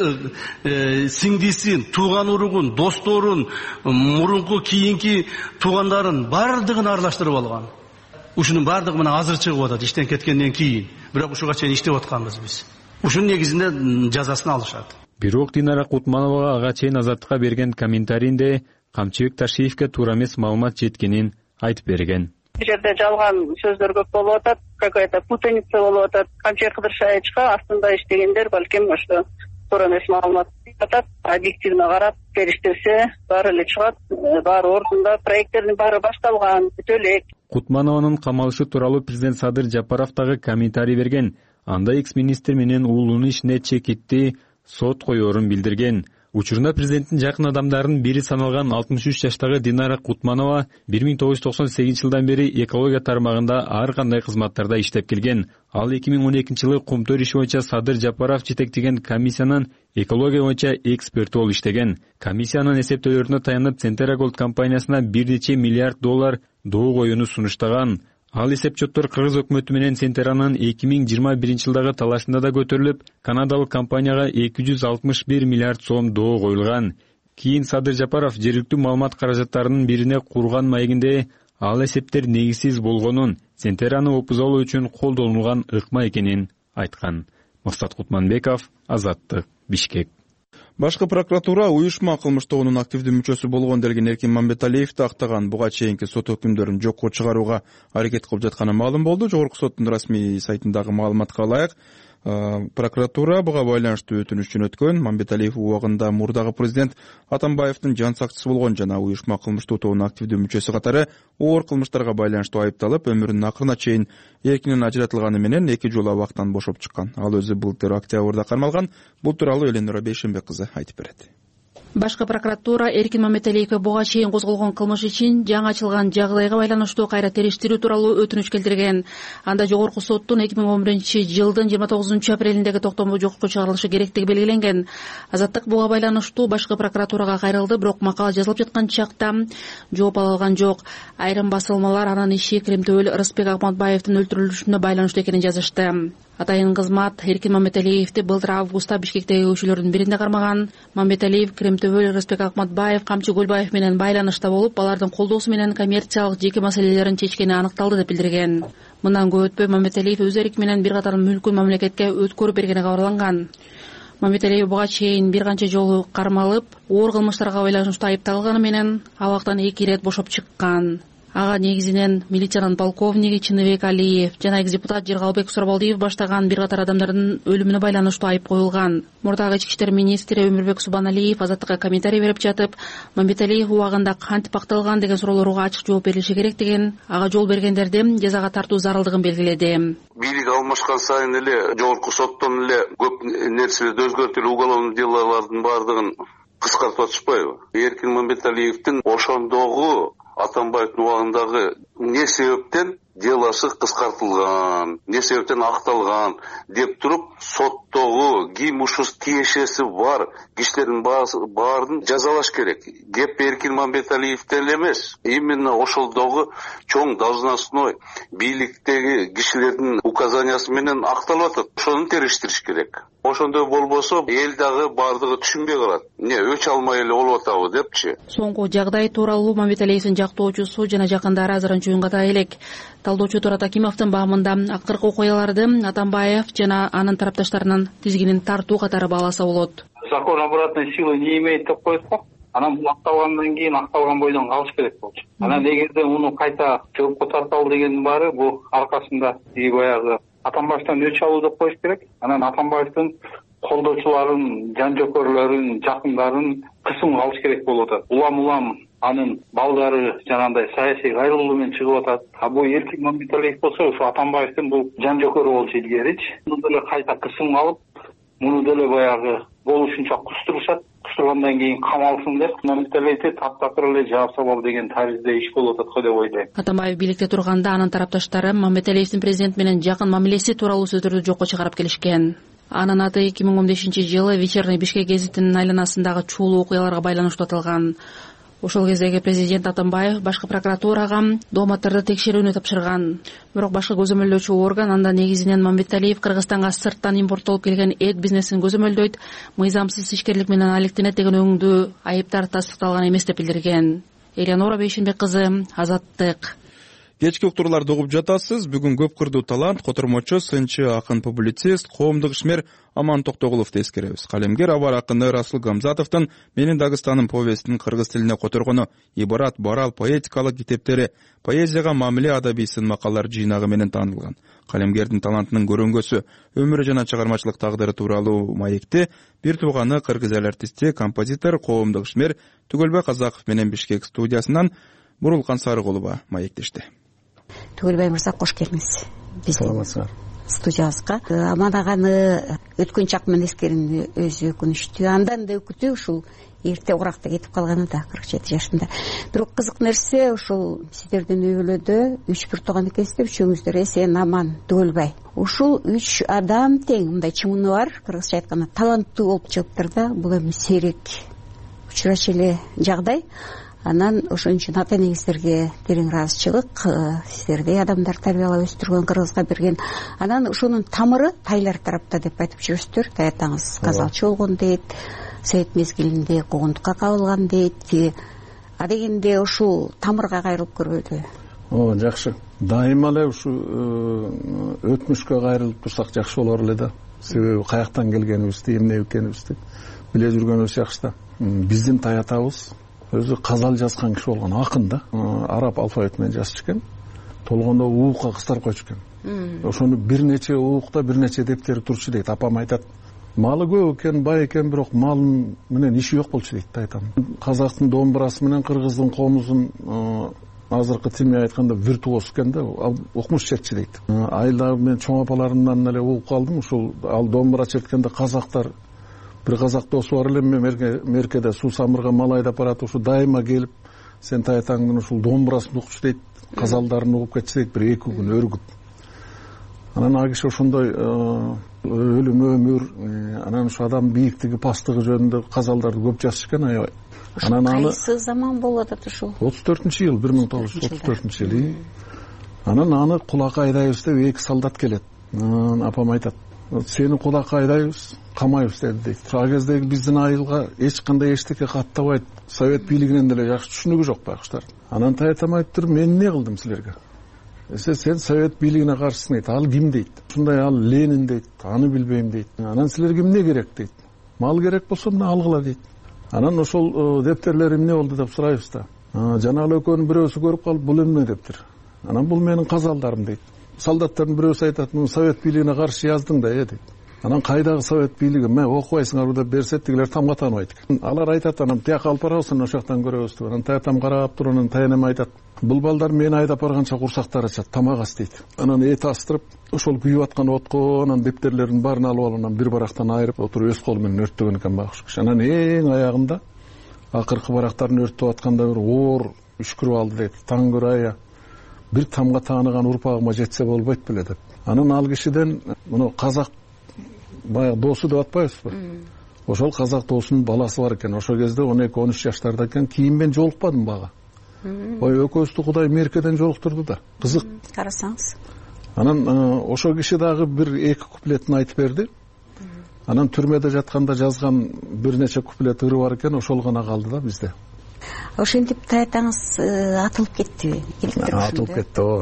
сиңдисин, тууган уругун, досторун, мурунку кийинки туугандарын бардыгын аралаштырып алган. Ушунун бардыгы менен азыр чыгып атат иштен кеткенден кийин. Бирок ушуга чейин иштеп атканбыз биз. Ушунун негизинде жазасын алышат. Бирок Динара Кутмановага ага чейин Азаттыкка берген комментарийинде Камчыбек Ташиевке туура эмес маалымат жеткенин айтып берген. Бул жерде жалган сөздөр көп болуп атат, какая-то путаница болуп атат. Камчыбек Кыдыршаевичка астында иштегендер балким ошо туура эмес маалымат атат. Объективно карап териштирсе баары эле чыгат, баары ордунда, проекттердин баары башталган, бүтө элек. Кутманованын камалышы тууралуу президент Садыр Жапаров дагы комментарий берген. Анда экс-министр менен уулунун ишине чекитти сот коерун билдирген. Учурунда президенттин жакын адамдарынын бири саналган 63 жаштагы Динара Кутманова 1998 жылдан бери экология тармагында ар кандай кызматтарда иштеп келген. Ал 2012 жылы Кумтөр иши боюнча Садыр Жапаров жетектеген комиссиянын экология боюнча эксперти болуп иштеген. Комиссиянын эсептөөлөрүнө таянып Центера Голд компаниясына $1 нече миллиард доо коюуну сунуштаган. Ал эсепчоттор Кыргыз өкмөтү менен Центеранын 2021 жылдагы талашында да көтөрүлүп, канадалык компанияга 261 миллиард сом доо коюлган. Кийин Садыр Жапаров жергиликтүү маалымат каражаттарынын бирине курган маегинде ал эсептер негизсиз болгонун, Центераны опузалоо үчүн колдонулган ыкма экенин айткан. Максат Кутманбеков, Азаттык, Бишкек. Башкы прокуратура уюшма кылмыш тобунун активдүү мүчөсү болгон делген Эркин Мамбеталиевди актаган буга чейинки сот өкүмдөрүн жокко чыгарууга аракет кылып жатканы маалым болду. Жогорку соттун расмий сайтындагы маалыматка ылайык, прокуратура буга байланыштуу өтүнүш жөнөткөн. Мамбеталиев убагында мурдагы президент Атамбаевдин жан сакчысы болгон жана уюшма кылмыштуу тобунун активдүү мүчөсү катары оор кылмыштарга байланыштуу айыпталып, өмүрүнүн акырына чейин эркинен ажыратылганы менен 2 жолу абактан бошоп чыккан. Ал өзү былтыр октябрда кармалган. Бул тууралуу Эленора Бейшенбек кызы айтып берет. Башкы прокуратура Эркин Мамбеталиевге буга чейин козголгон кылмыш үчүн жаңы ачылган жагдайга байланыштуу кайра териштирүү тууралуу өтүнүч келтирген. Анда жогорку соттун 2011 жылдын 29 апрелиндеги токтому жокко чыгарылышы керектиги белгиленген. Азаттык буга байланыштуу башкы прокуратурага кайрылды, бирок макала жазылып жаткан чакта жооп ала алган жок. Айрым басылмалар анын иши Кремтөбөл Рысбек Акматбаевдин өлтүрүлүшүнө байланыштуу экенин жазышты. Атайын кызмат Эркин Мамбеталиевди былтыр августта Бишкектеги көчөлөрдүн биринде кармаган. Мамбеталиев Кремтөбөл Рысбек Акматбаев, Камчы Көлбаев менен байланышта болуп, алардын колдоосу менен коммерциялык жеке маселелерин чечкени аныкталды деп билдирген. Мындан көп өтпөй Мамбеталиев өз эрки менен бир катар мүлкүн мамлекетке өткөрүп бергени кабарланган. Мамбеталиев буга чейин бир канча жолу кармалып, оор кылмыштарга байланыштуу айыпталганы менен абактан 2 ирет бошоп чыккан. Ага негизинен милициянын полковниги Чыныбек Алиев жана экс-депутат Жыргалбек Сурабалдиев баштаган бир катар адамдардын өлүмүнө байланыштуу айып коюлган. Мурдагы ички иштер министри Өмүрбек Субаналиев Азаттыкка комментарий берип жатып, Мамбеталиев убагында кантип акталган деген суроолорго ачык жооп берилиши керек деген, ага жол бергендерди жазага тартуу зарылдыгын белгиледи. Бийлик алмашкан сайын эле жогорку соттон эле көп нерселерди өзгөртүп, уголовный делолордун баардыгын кыскартып атышпайбы? Эркин Мамбеталиевдин ошондогу Атамбаевдин убагындагы не себептен делосы кыскартылган, не себептен акталган деп туруп, соттогу ким ушус тиешеси бар кишилердин баарын жазалаш керек. Кеп Эркин Мамбеталиевде эле эмес, именно ошолдогу чоң должностной бийликтеги кишилердин указаниясы менен акталып атат. Ошону териштириш керек. Ошондой болбосо эл дагы баардыгы түшүнбөй калат. Не өч алмай эле болуп атабы депчи. Соңку жагдай тууралуу Мамбеталиевдин жактоочусу жана жакындары азырынча үн ката элек. Талдоочу Турат Акимовдун баамында акыркы окуяларды Атамбаев жана анын тарапташтарынын тизгинин тартуу катары бааласа болот. Закон обратной силы не имеет деп коет го. Анан бул акталгандан кийин акталган бойдон калыш керек болчу. Анан эгерде муну кайта жоопко тарталы дегендин баары бул аркасында баягы Атамбаевден өч алуу деп коюш керек. Анан Атамбаевдин колдоочуларын, жан жокөрлөрүн, жакындарын кысымга алыш керек болуп атат. Улам анын балдары жанагындай саясий кайрылуу менен чыгып атат. А бул Эркин Мамбеталиев болсо ушу Атамбаевдин бул жан жокөрү болчу илгеричи. Муну деле кайта кысымга алып, муну деле баягы болушунча кустурушат. Кустургандан кийин камалсын деп Мамбеталиевди таптакыр эле жаап салалы деген таризде иш болуп атат го деп ойлойм. Атамбаев бийликте турганда анын тарапташтары Мамбеталиевдин президент менен жакын мамилеси тууралуу сөздөрдү жокко чыгарып келишкен. Анын аты 2015 жылы Вечерний Бишкек гезитинин айланасындагы чуулуу окуяларга байланыштуу аталган. Ошол кездеги президент Атамбаев башкы прокуратурага дооматтарды текшерүүнү тапшырган. Бирок башкы көзөмөлдөөчү орган анда негизинен Мамбеталиев Кыргызстанга сырттан импорттолуп келген эт бизнесин көзөмөлдөйт, мыйзамсыз ишкерлик менен алектенет деген өңдүү айыптар тастыкталган эмес деп билдирген. Эленора Бейшенбек кызы, Азаттык. Кечки уктурууларды угуп жатасыз. Бүгүн көп кырдуу талант, котормочу, сынчы, акын, публицист, коомдук ишмер Аман Токтогуловду эскеребиз. Калемгер абар акыны Расул Гамзатовдун Менин Дагыстаным повестин кыргыз тилине которгону ибарат, барал, поэтикалык китептери, поэзияга мамиле адабий сын макалалар жыйнагы менен таанылган. Калемгердин талантынын көрөнгөсү, өмүрү жана чыгармачылык тагдыры тууралуу маекти бир тууганы кыргыз эл артисти, композитор, коомдук ишмер Түгөлбай Казаков менен Бишкек студиясынан Бурулкан Сарыгулова маектешти. Түгөлбай мырза, кош келиңиз. Саламатсызбы. студиябызга. Аман аганы өткөн чак менен эскерүүнү өзү өкүнүчтүү. Андан да өкүтүү ушул эрте уракта кетип калганы да 47 жашында. Бирок кызык нерсе ушул сиздердин үй бүлөдө 3 тууган экенсиздер, үчөөңүздөр эсен аман дөөлбай. Ушул 3 адам тең мындай чымыны бар, кыргызча айтканда таланттуу болуп чыгыптыр да. Бул эми сейрек учурачу эле жагдай. Анан ошон үчүн ата энеңиздерге терең ыраазычылык, сиздердей адамдар тарбиялап өстүргөн, кыргызга берген. Анан ошонун тамыры тайлар тарапта деп айтып жүрөсүздөр. Таятаңыз казалчы болгон дейт, совет мезгилинде куугунтукка кабылган дейт. А дегенде ушул тамырга кайрылып көрбөдү? Жакшы. Дайыма эле ушу өтмүшкө кайрылып турсак жакшы болор эле да. Себеби каяктан келгенибизди, эмне экенибизди биле жүргөнүбүз жакшы да. Биздин таятабыз өзү казал жазган киши болгон, акын да. Араб алфавит менен жазчу экен. Толгондо уукка кыстырып койчу экен. Ошону бир нече уукта бир нече дептери турчу дейт. Апам айтат. Малы көп экен, бай экен, бирок мал менен иши жок болчу дейт, айтам. Казактын домбурасы менен кыргыздын комузун азыркы тил менен айтканда виртуоз экен да, укмуш чертчү дейт. Айылдагы мен чоң апаларымдан эле угуп калдым. Ушул ал домбура черткенде казактар, бир казак досу бар эле, меркеде суу самырга мал айдап барат, ушу дайыма келип сен таятаңдын ушул домбурасын укчу дейт, казалдарын угуп кетчү дейт, бир 2 күн өргүп. Анан ал киши ошондой өлүм өмүр, анан ушу адам бийиктиги, пастыгы жөнүндө казалдарды көп жазчу экен, аябай. Анан кайсы заман болуп атат ушул? 34-жыл, 1934-жыл. Анан аны кулакка айдайбыз деп 2 солдат келет. Апам айтат, сени кулакка айдайбыз, камайбыз дейт. Ал кездеги биздин айылга эч кандай эчтеке каттабайт, совет бийлигинен деле жакшы түшүнүгү жок байкуштар. Анан таятам айтыптыр, мен эмне кылдым силерге? Сен совет бийлигине каршысың дейт. Ал ким дейт? Ушундай ал Ленин дейт. Аны билбейм дейт. Анан силерге эмне керек дейт. Мал керек болсо мына алгыла дейт. Анан ошол дептерлер эмне болду деп сурайбыз да. Жана ал экөөнүн бирөөсү көрүп калып, бул эмне дептир? Анан бул менин казалдарым дейт. Солдаттардын бирөөсү айтат, муну совет бийлигине каршы яздың да, дейт. Анан кайдагы совет бийлиги? Мен окубайсыңарбы деп берсе, тигилер тамга тааныбайт экен. Алар айтат, анан тияка алып барабыз, ошол жактан көрөбүз деп. Анан таятам карап туруп, анан таянем айтат, бул балдар мени айдап барганча курсактары ачат, тамак ас дейт. Анан эт астырып, ошол күйүп аткан отко анан дептерлердин баарын алып алып, анан бир барактан айырып отуруп өз колу менен өрттөгөн экен байкуш. Анан эң аягында акыркы барактарын өрттөп атканда бир оор үшкүрүп алды дейт. Таң көрая бир тамга тааныган урпагыма жетсе болбойт беле деп. Анан ал кишиден муну казак баягы досу деп атпайбызбы? Ошол казак досунун баласы бар экен. Ошол кезде 12-13 жаштарда экен. Кийин мен жолукпадым бага. Ой, экөөбүздү Кудай меркеден жолуктурду да. Кызык. Карасаңыз. Анан ошол киши дагы бир 2 куплетин айтып берди. Анан түрмөдө жатканда жазган бир нече куплет ыры бар экен, ошол гана калды да бизде. Ошентип таятаңыз атылып кеттиби? Атылып кетти, ооба.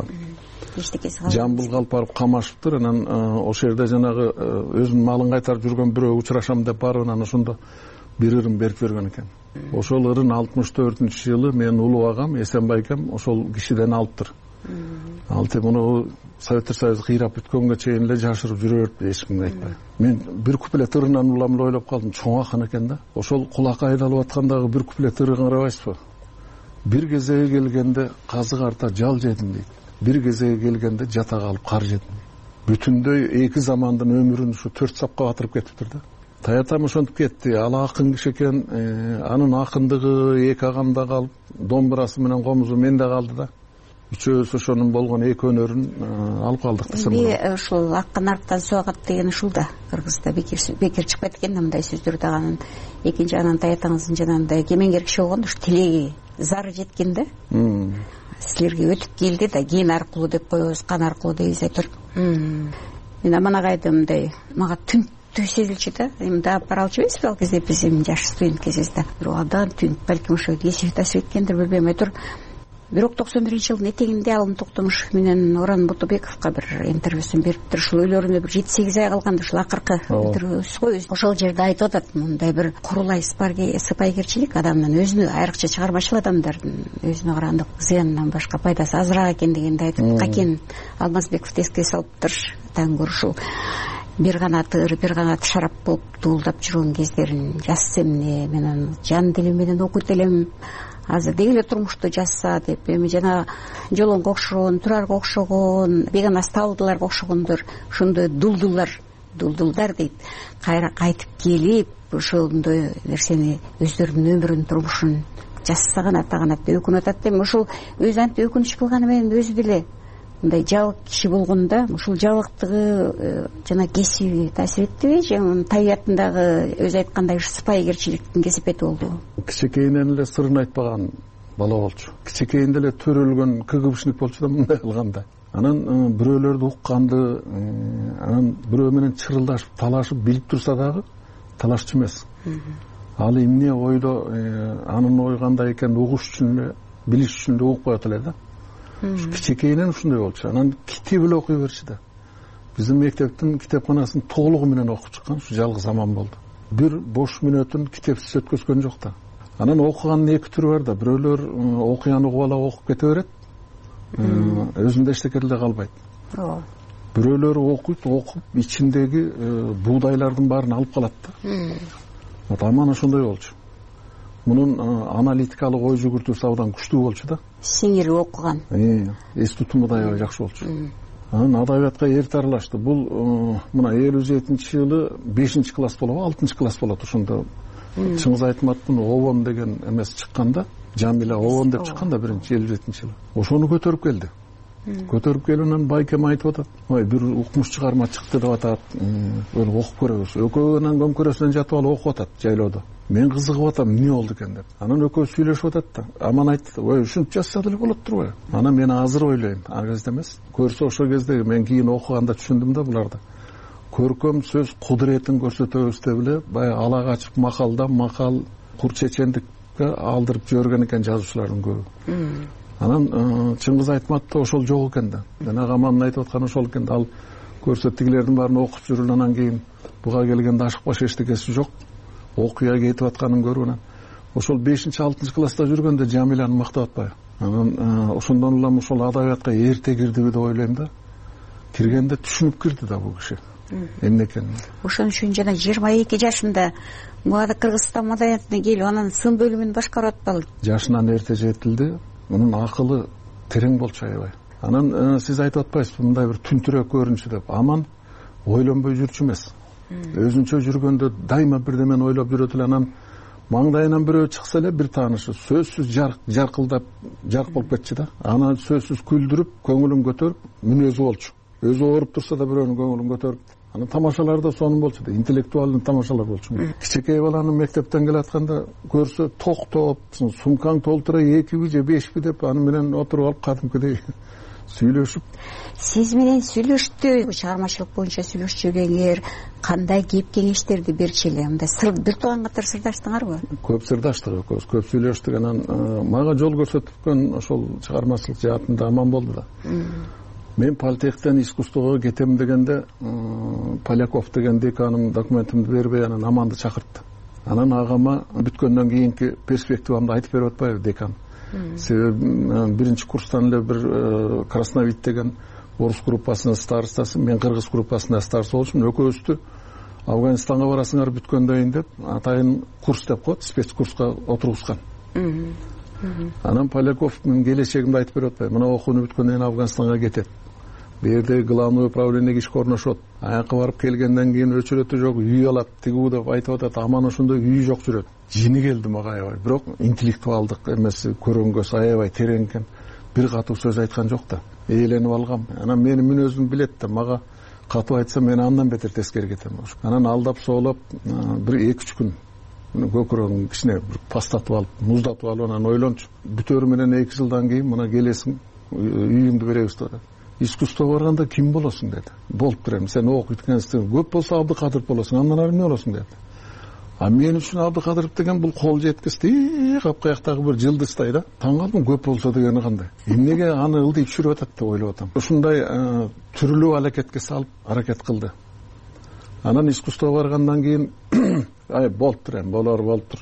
Жамбыл калып барып камашыптыр. Анан ошол жерде жанагы өзүнүн малын кайтарып жүргөн бирөө учурашам деп барып, анан ошондо бир ырын берип берген экен. Ошол ырын 64-жылы менин улуу агам Эсенбай экем ошол кишиден алыптыр. Алты муну Советтер Союзу кыйрап бүткөнгө чейин эле жашырып жүрө берип, эч кимге айтпай. Мен бир куплет ырынан уламын ойлоп калдым, чоң акын экен да. Ошол кулакка айдалып аткандагы бир куплет ырын карабайсызбы? Бир кезеге келгенде казык арта жал жедим дейт. Бир кезеге келгенде жата калып кар жедим. Бүтүндөй 2 замандын өмүрүн ушу 4 сапка батырып кетиптир да. Таятам ошентип кетти. Ал акын киши экен, анын акындыгы 2 агамда калып, домбурасы менен комузу менде калды да. Үчөөбүз ошонун болгон 2 өнөрүн алып калдык десем. Ушул акын арктан суу агат деген ушул да кыргызда бекер чыкпайт экен да мындай сөздөр да. Анан экинчи анан таятаңыздын жанагындай кемеңгер киши болгон ушу тилеги зары жеткен да. Силерге өтүп келди да, ген аркылуу деп коебуз, кан аркылуу дейбиз айтор. Мен Аман агайды мындай мага түнктүү сезилчү да. Эми да бара алчу эмеспи ал кезде биз эми жаш студент кезибизде. Бирок алдан түнк балким ошо эсиге таасир эткендир, билбейм айтор. Бирок 91-жылдын этегинде Алым Токтомушев менен Орон Ботобековго бир интервьюсун бериптир. Ушул үйлөрүнө бир 7-8 ай калганда ушул акыркы интервьюсу го ошол жерде айтып атат, мындай бир курулай сыпайкерчилик адамдын өзүнө, айрыкча чыгармачыл адамдардын өзүнө караганда зыянынан башка пайдасы азыраак экен дегенди айтып, Какен Алмазбековду эске салыптыр. Таң ушул бир канаты ыр, бир канаты шарап болуп дуулдап жүргөн кездерин жазса эмне, мен аны жан дилим менен окуйт элем. азыр деги эле турмушту жазса деп, эми жана Жолонго окшогон, Турарга окшогон, Беканас Табылдыларга окшогондор ошондой дулдулдар дейт, кайра кайтып келип ошондой нерсени өздөрүнүн өмүрүн, турмушун жазса гана атаганат деп өкүнүп атат. Эми ушул өзү антип өкүнүч кылганы менен өзү деле мындай жабык киши болгондо ушул жабыктыгы жана кесиби таасир эттиби же табиятындагы өзү айткандай сыпайыгерчиликтин кесепети болдубу? Кичинекейинен эле сырын айтпаган бала болчу, кичинекейинде эле төрөлгөн КГБшник болчу да мындай кылганда. Анан бирөөлөрдү укканды, анан бирөө менен чырылдашып, талашып билип турса дагы талашчу эмес. Ал эмне ойдо, анын ой кандай экенин угуш үчүн эле, билиш үчүн эле угуп коет эле да. Кичинекейинен ушундай болчу. Анан китеп эле окуй берчү да. Биздин мектептин китепканасын толугу менен окуп чыккан ушу жалгыз Аман болду. Бир бош мүнөтүн китепсиз өткөзгөн жок да. Анан окуганын эки түрү бар да. Бирөөлөр окуяны угуп ала окуп кете берет. Өзүндө эчтеке деле калбайт. Бирөөлөр окуйт, окуп ичиндеги буудайлардын баарын алып калат да. Аман ошондой болчу. Мунун аналитикалык ой жүгүртүүсү абдан күчтүү болчу да. Сиңири окуган. Эс тутуму да аябай жакшы болчу. Анан адабиятка эрте аралашты. Бул мына 57-жылы 5-класс болобу, 6-класс болот ошондо. Чыңгыз Айтматтын Обон деген эмес чыкканда, Жамила Обон деп чыкканда 57-жылы. Ошону көтөрүп келди. Көтөрүп келип анан байкем айтып атат. Ой, бир укмуш чыгарма чыкты деп атат. Окуп көрөбүз. Экөөнөн көмкөрөсүнөн жатып алып окуп атат жайлоодо. Мен кызыгып атам, эмне болду экен деп. Анан экөө сүйлөшүп атат да. Аман айтты, ой, ушинтип жазса деле болот турбайбы? Анан мен азыр ойлойм, ар кезде эмес. Көрсө ошол кезде мен кийин окуганда түшүндүм да буларды. Көркөм сөз кудуретин көрсөтөбүз деп эле баягы ала качып макал кур чечендикке алдырып жиберген экен жазуучулардын көбү. Анан Чыңгыз Айтматты ошол жок экен да. Жанагы Амандын айтып атканы ошол экен да. Ал көрсө тигилердин баарын окуп жүрүп анан кийин буга келгенде ашыкпаш эчтекеси жок. Окуя кетип атканын көрүп анан ошол 5-6-класста жүргөндө Жамиланы мактап атпайбы? Анан ошондон улам ошол адабиятка эрте кирдиби деп ойлойм да. Киргенде түшүнүп кирди да бул киши. Эмне экенин. Ошон үчүн жана 22 жашында муга Кыргызстан маданиятына келип анан сын бөлүмүн башкарып атпалды. Жашынан эрте жетилди. Мунун акылы терең болчу аябай. Анан сиз айтып атпайсызбы мындай бир түнтүрөк көрүнчү деп. Аман ойлонбой жүрчү эмес. Өзүнчө жүргөндө дайыма бирдемени ойлоп жүрөт эле. Анан маңдайынан бирөө чыкса эле бир таанышы сөзсүз жаркылдап жарк болуп кетчү да. Анан сөзсүз күлдүрүп, көңүлүн көтөрүп, мүнөзү болчу. Өзү ооруп турса да бирөөнүн көңүлүн көтөрүп. Анан тамашалар да сонун болчу да. Интеллектуалдын тамашалар болчу. Кичинекей баланы мектептен келатканда көрсө токтоп, сумкаң толтура 2 же 5 деп аны менен отуруп алып кадимкидей сүйлөшүп. Сиз менен сүйлөштү, чыгармачылык боюнча сүйлөшчүгеңер кандай кеп кеңештерди берчү эле? Мындай бир тууган катары сырдаштыңарбы? Көп сырдаштык экөөбүз, көп сүйлөштүк. Анан мага жол көрсөткөн ошол чыгармачылык жаатында Аман болду да. Мен политехтен искусствого кетем дегенде Поляков деген деканым документимди бербей анан Аманды чакыртты. Анан агама бүткөндөн кийинки перспективамды айтып берип атпайбы декан. Себеби биринчи курстан эле бир Красновид деген орус группасынын старостасы, мен кыргыз группасында староста болчумун. Экөөбүздү Афганистанга барасыңар бүткөндөн деп атайын курс деп коет, спецкурска отургузган. Анан Поляков менин келечегимди айтып берип атпайбы? Мына окууну бүткөндөн кийин Афганистанга кетет. Берде главный управлениеге ишке орношот. Аякка барып келгенден кийин өчүрөтү жок, үй алат, тигүү деп айтып атат. Аман ошондой үй жок жүрөт. Жини келди мага аябай. Бирок интеллектуалдык эмеси көрөнгөсү аябай терең экен. Бир катуу сөз айткан жок да. Ээленип алгам. Анан менин мүнөзүмдү билет да. Мага катуу айтса мен андан бетер тескери кетем. Анан алдап соолоп бир 2-3 күн көкүрөгүн кичине бир пастатып алып, муздатып алып анан ойлончу. Бүтөрү менен 2 жылдан кийин мына келесиң, үйүңдү беребиз деп. Искусствого барганда ким болосуң деди. Болуп берем, сен окуйт экенсиң. Көп болсо Абдыкадыров болосуң, андан ары эмне болосуң деди. А мен үчүн Абдыкадыров деген бул кол жеткисти, капкаяктагы бир жылдыздай да. Таң калдым, көп болсо дегени кандай. Эмнеге аны ылдый түшүрүп атат деп ойлоп атам. Ушундай түрлүү аракетке салып аракет кылды. Анан искусствого баргандан кийин ай болуптур эми, болоптур.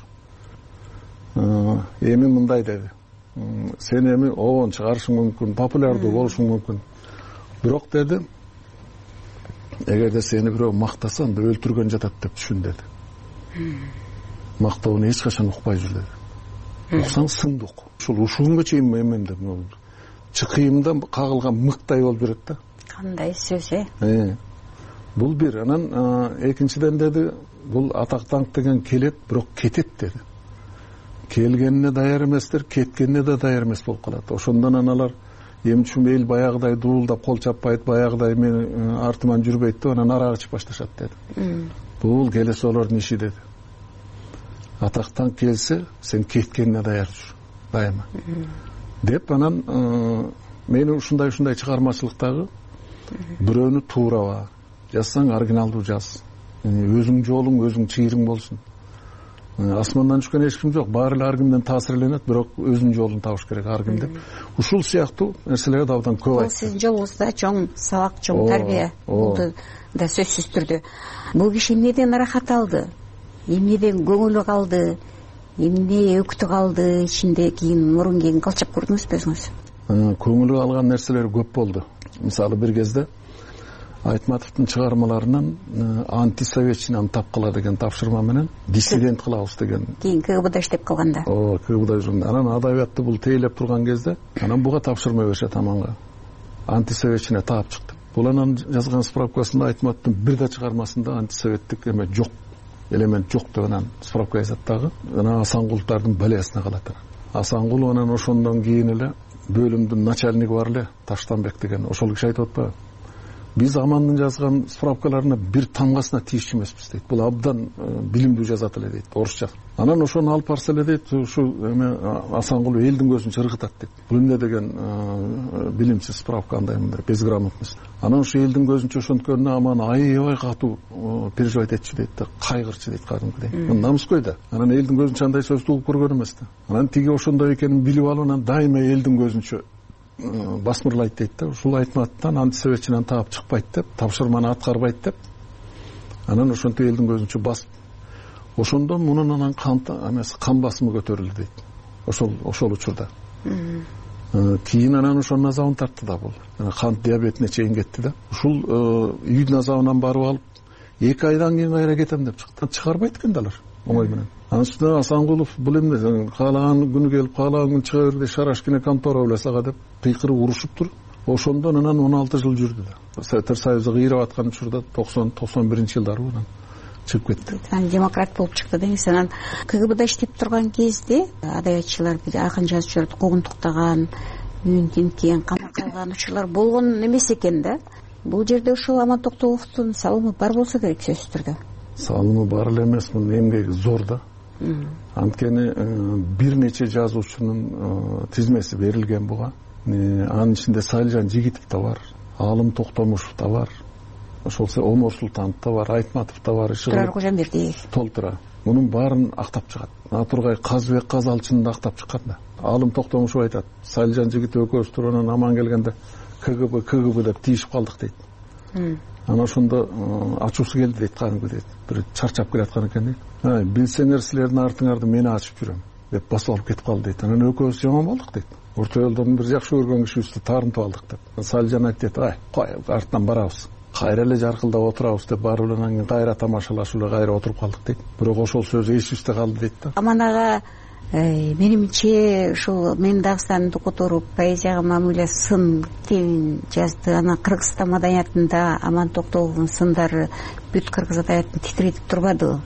Эми мындай деди. Сен эми обон чыгарышың мүмкүн, популярдуу болушуң мүмкүн. Бирок деди, эгерде сени бирөө мактаса, анда өлтүргөн жатат деп түшүн деди. Мактоону эч качан укпай жүр деди. уксаң сындык. Ушул күнгө чейин эменде чыкыйымда кагылган мыктай болуп берет да. Кандай сөз Бул бир. Анан экинчиден деди, бул атак-даңк деген келет, бирок кетет деди. Келгенине даяр эместер, кеткенине да даяр эмес болуп калат. Ошондон аналар эмчүм эл баягыдай дуулдап кол чаппайт, баягыдай мен артыман жүрбөйт деп анан арак ичип башташат деди. Бул келесолордун иши деди. Атактан келсе, сен кеткенине даяр жүр, дайыма. Деп анан мени ушундай чыгармачылыктагы бирөөнү туураба, жазсаң оригиналдуу жаз. Өзүң жолуң, өзүң чыйырың болсун. Асмандан түшкөн эч ким жок, баары эле ар кимден таасирленет, бирок өзүнүн жолун табыш керек ар ким деп. Ушул сыяктуу нерселерди абдан көп айтты. Бул сиздин жолуңузда чоң сабак, чоң тарбия болду да сөзсүз түрдө. Бул киши эмнеден ырахат алды? Эмнеден көңүлү калды? Эмне өктү калды? Ичинде кийин мурун кийин калчап көрдүңүзбү өзүңүз? Көңүлү калган нерселер көп болду. Мисалы бир кезде Айтматовдун чыгармаларынан антисоветчинаны тапкыла деген тапшырма менен диссидент кылабыз деген. Кийин КГБда иштеп калганда. КГБда жүргөндө. Анан адабиятты бул тейлеп турган кезде, анан буга тапшырма беришет Аманга. Антисоветчине таап чыкты. Бул анан жазган справкасында Айтматовдун бир да чыгармасында антисоветтик эме жок, элемент жок деп анан справка жазат дагы. Анан Асангуловдардын балиясына калат. Асангулов анан ошондон кийин эле бөлүмдүн начальниги бар эле, Таштанбек деген. Ошол киши айтып атпайбы? Биз Амандын жазган справкаларына бир тамгасына тийишчү эмеспиз дейт. Бул абдан билимдүү жазат эле дейт, орусча. Анан ошону алып барса эле дейт, ушу эме Асангулов элдин көзүнчө ыргытат дейт. Бул эмне деген билимсиз справка, андай мындай безграмотность. Анан ушу элдин көзүнчө ошонткөнүнө Аман аябай катуу переживать этчү дейт да, кайгырчу дейт кадимкидей. Намыскөй да. Анан элдин көзүнчө андай сөздү угуп көргөн эмес да. Анан тиги ошондой экенин билип алып, анан дайыма элдин көзүнчө басмырлайт дейт да. Ушул Айтматтан антисоветчинен таап чыкпайт деп, тапшырманы аткарбайт деп. Анан ошентип элдин көзүнчө басып. Ошондон мунун анан кан басымы көтөрүлдү дейт. Ошол учурда. Кийин анан ошонун азабын тартты да бул. Кант диабетине чейин кетти да. Ушул үйдүн азабынан барып алып, 2 айдан кийин кайра кетем деп чыкты. Чыгарбайт экен далар оңой менен. Анан үстүнө Асангулов бул эмне, каалаган күнү келип, каалаган күнү чыга берди, шарашкине контора билесага деп кыйкырып урушуптур. Ошондон анан 16 жыл жүрдү да. Советтер Союзу кыйрап аткан учурда 90-91-жылдары анан чыгып кетти. Анан демократ болуп чыкты деңиз. Анан КГБда иштеп турган кезде адабиятчылар, акын жазуучуларды куугунтуктаган, үйүн тинткен, камакка алган учурлар болгон эмес экен да. Бул жерде ошол Аман Токтогуловдун салымы бар болсо керек сөзсүз түрдө. Салымы бар эле эмес, мунун эмгеги зор да. Анткени бир нече жазуучунун тизмеси берилген буга. Анын ичинде Салжан Жигитов да бар, Алым Токтомушев да бар, ошол Омор Султанов да бар, Айтматов да бар, Турар Кожомбердиев. Толтура. Мунун баарын актап чыгат. Атургай Казбек Казалчыны да актап чыккан да. Алым Токтомушев айтат, Салжан Жигитов экөөбүз туруп Аман келгенде КГБ деп тийишип калдык дейт. Анан ошондо ачуусу келди дейт, кадимки дейт. Бир чарчап келаткан экен дейт. Билсеңер силердин артыңарды мен ачып жүрөм деп басып алып кетип калды дейт. Анан экөөбүз жаман болдук дейт. Орто жолдон бир жакшы көргөн кишибизди таарынтып алдык деп. Салжан айтты, кой артынан барабыз. Кайра эле жаркылдап отурабыз деп барып анан кийин кайра тамашалашып эле кайра отуруп калдык дейт. Бирок ошол сөз эсибизде калды дейт да. Аман ага менимче ушул мен Дагыстанды которуп поэзияга мамиле сын тегин жазды. Анан Кыргызстан маданиятында Аман Токтогуловдун сындары бүт кыргыз адабиятын титиретип турбадыбы?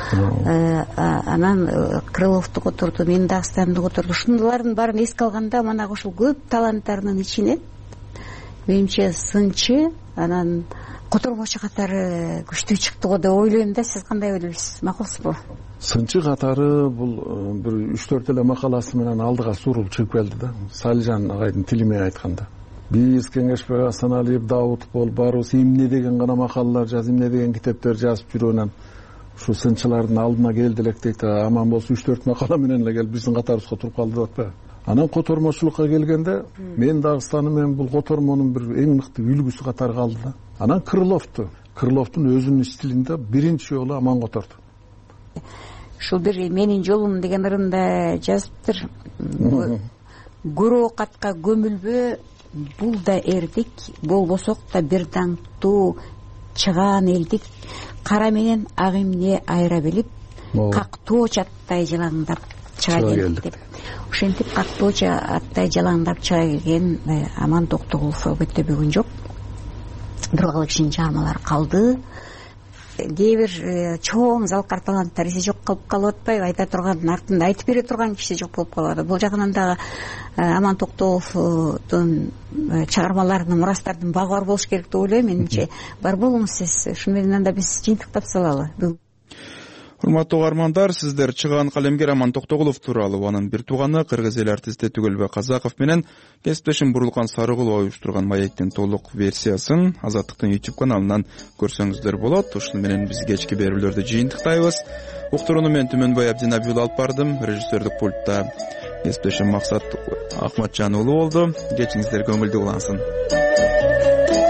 Анан Крыловду которду, мен Дагыстанды которду. Ушундайлардын баарын эске алганда Аман ага ушул көп таланттарынын ичинен менимче сынчы, анан котормочу катары күчтүү чыкты го деп ойлойм да. Сиз кандай ойлойсуз? Макулсузбу? Сынчы катары бул бир 3-4 эле макаласы менен алдыга сурулуп чыгып келди да. Салжан агайдын тили менен айтканда. Биз Кеңешбек Асаналиев, Даутов болуп барыбыз эмне деген гана макалалар жазып, эмне деген китептер жазып жүрүп анан ушу сынчылардын алдына келди элек дейт. Аман болсо 3-4 макала менен эле келип биздин катарыбызга туруп калды деп атпайбы? Анан котормочулукка келгенде мен Дагыстаны менен бул котормонун бир эң мыкты үлгүсү катары калды да. Анан Крыловдун өзүнүн стилинде биринчи жолу Аман которду. Ушул бир менин жолум деген ырында жазыптыр. Көрө оокатка көмүлбө, бул да эрдик, болбосок да бир даңктуу чыгаан элдик, кара менен ак эмне айыра билип, кактоо чаттай жылаңдап чыга келдик деп. Ошентип каттуу аттай жалаңдап чыга келген Аман Токтогулов өтө бүгүн жок. Бирок ал кишинин чыгармалары калды. Кээ бир чоң залкар таланттар эсе жок калып калып атпайбы? Айта турган, артында айтып бере турган киши жок болуп калып атат. Бул жагынан дагы Аман Токтогуловдун чыгармаларынын, мурастардын багы бар болуш керек деп ойлойм. Менимче бар болуңуз сиз. Ошону менен да биз жыйынтыктап салалы. Урматтуу угармандар, сиздер чыган калемгер Аман Токтогулов тууралуу, анын бир тууганы кыргыз эл артисти Түгөлбек Казаков менен кесиптешим Бурулкан Сарыгулова уюштурган маектин толук версиясын Азаттыктын YouTube каналынан көрсөңүздөр болот. Ушуну менен биз кечки берүүлөрдү жыйынтыктайбыз. Уктурууну мен Түмөнбай Абдинабиул алып бардым. Режиссердик пультта кесиптешим Максат Акматжан уулу болду. Кечиңиздер көңүлдүү улансын.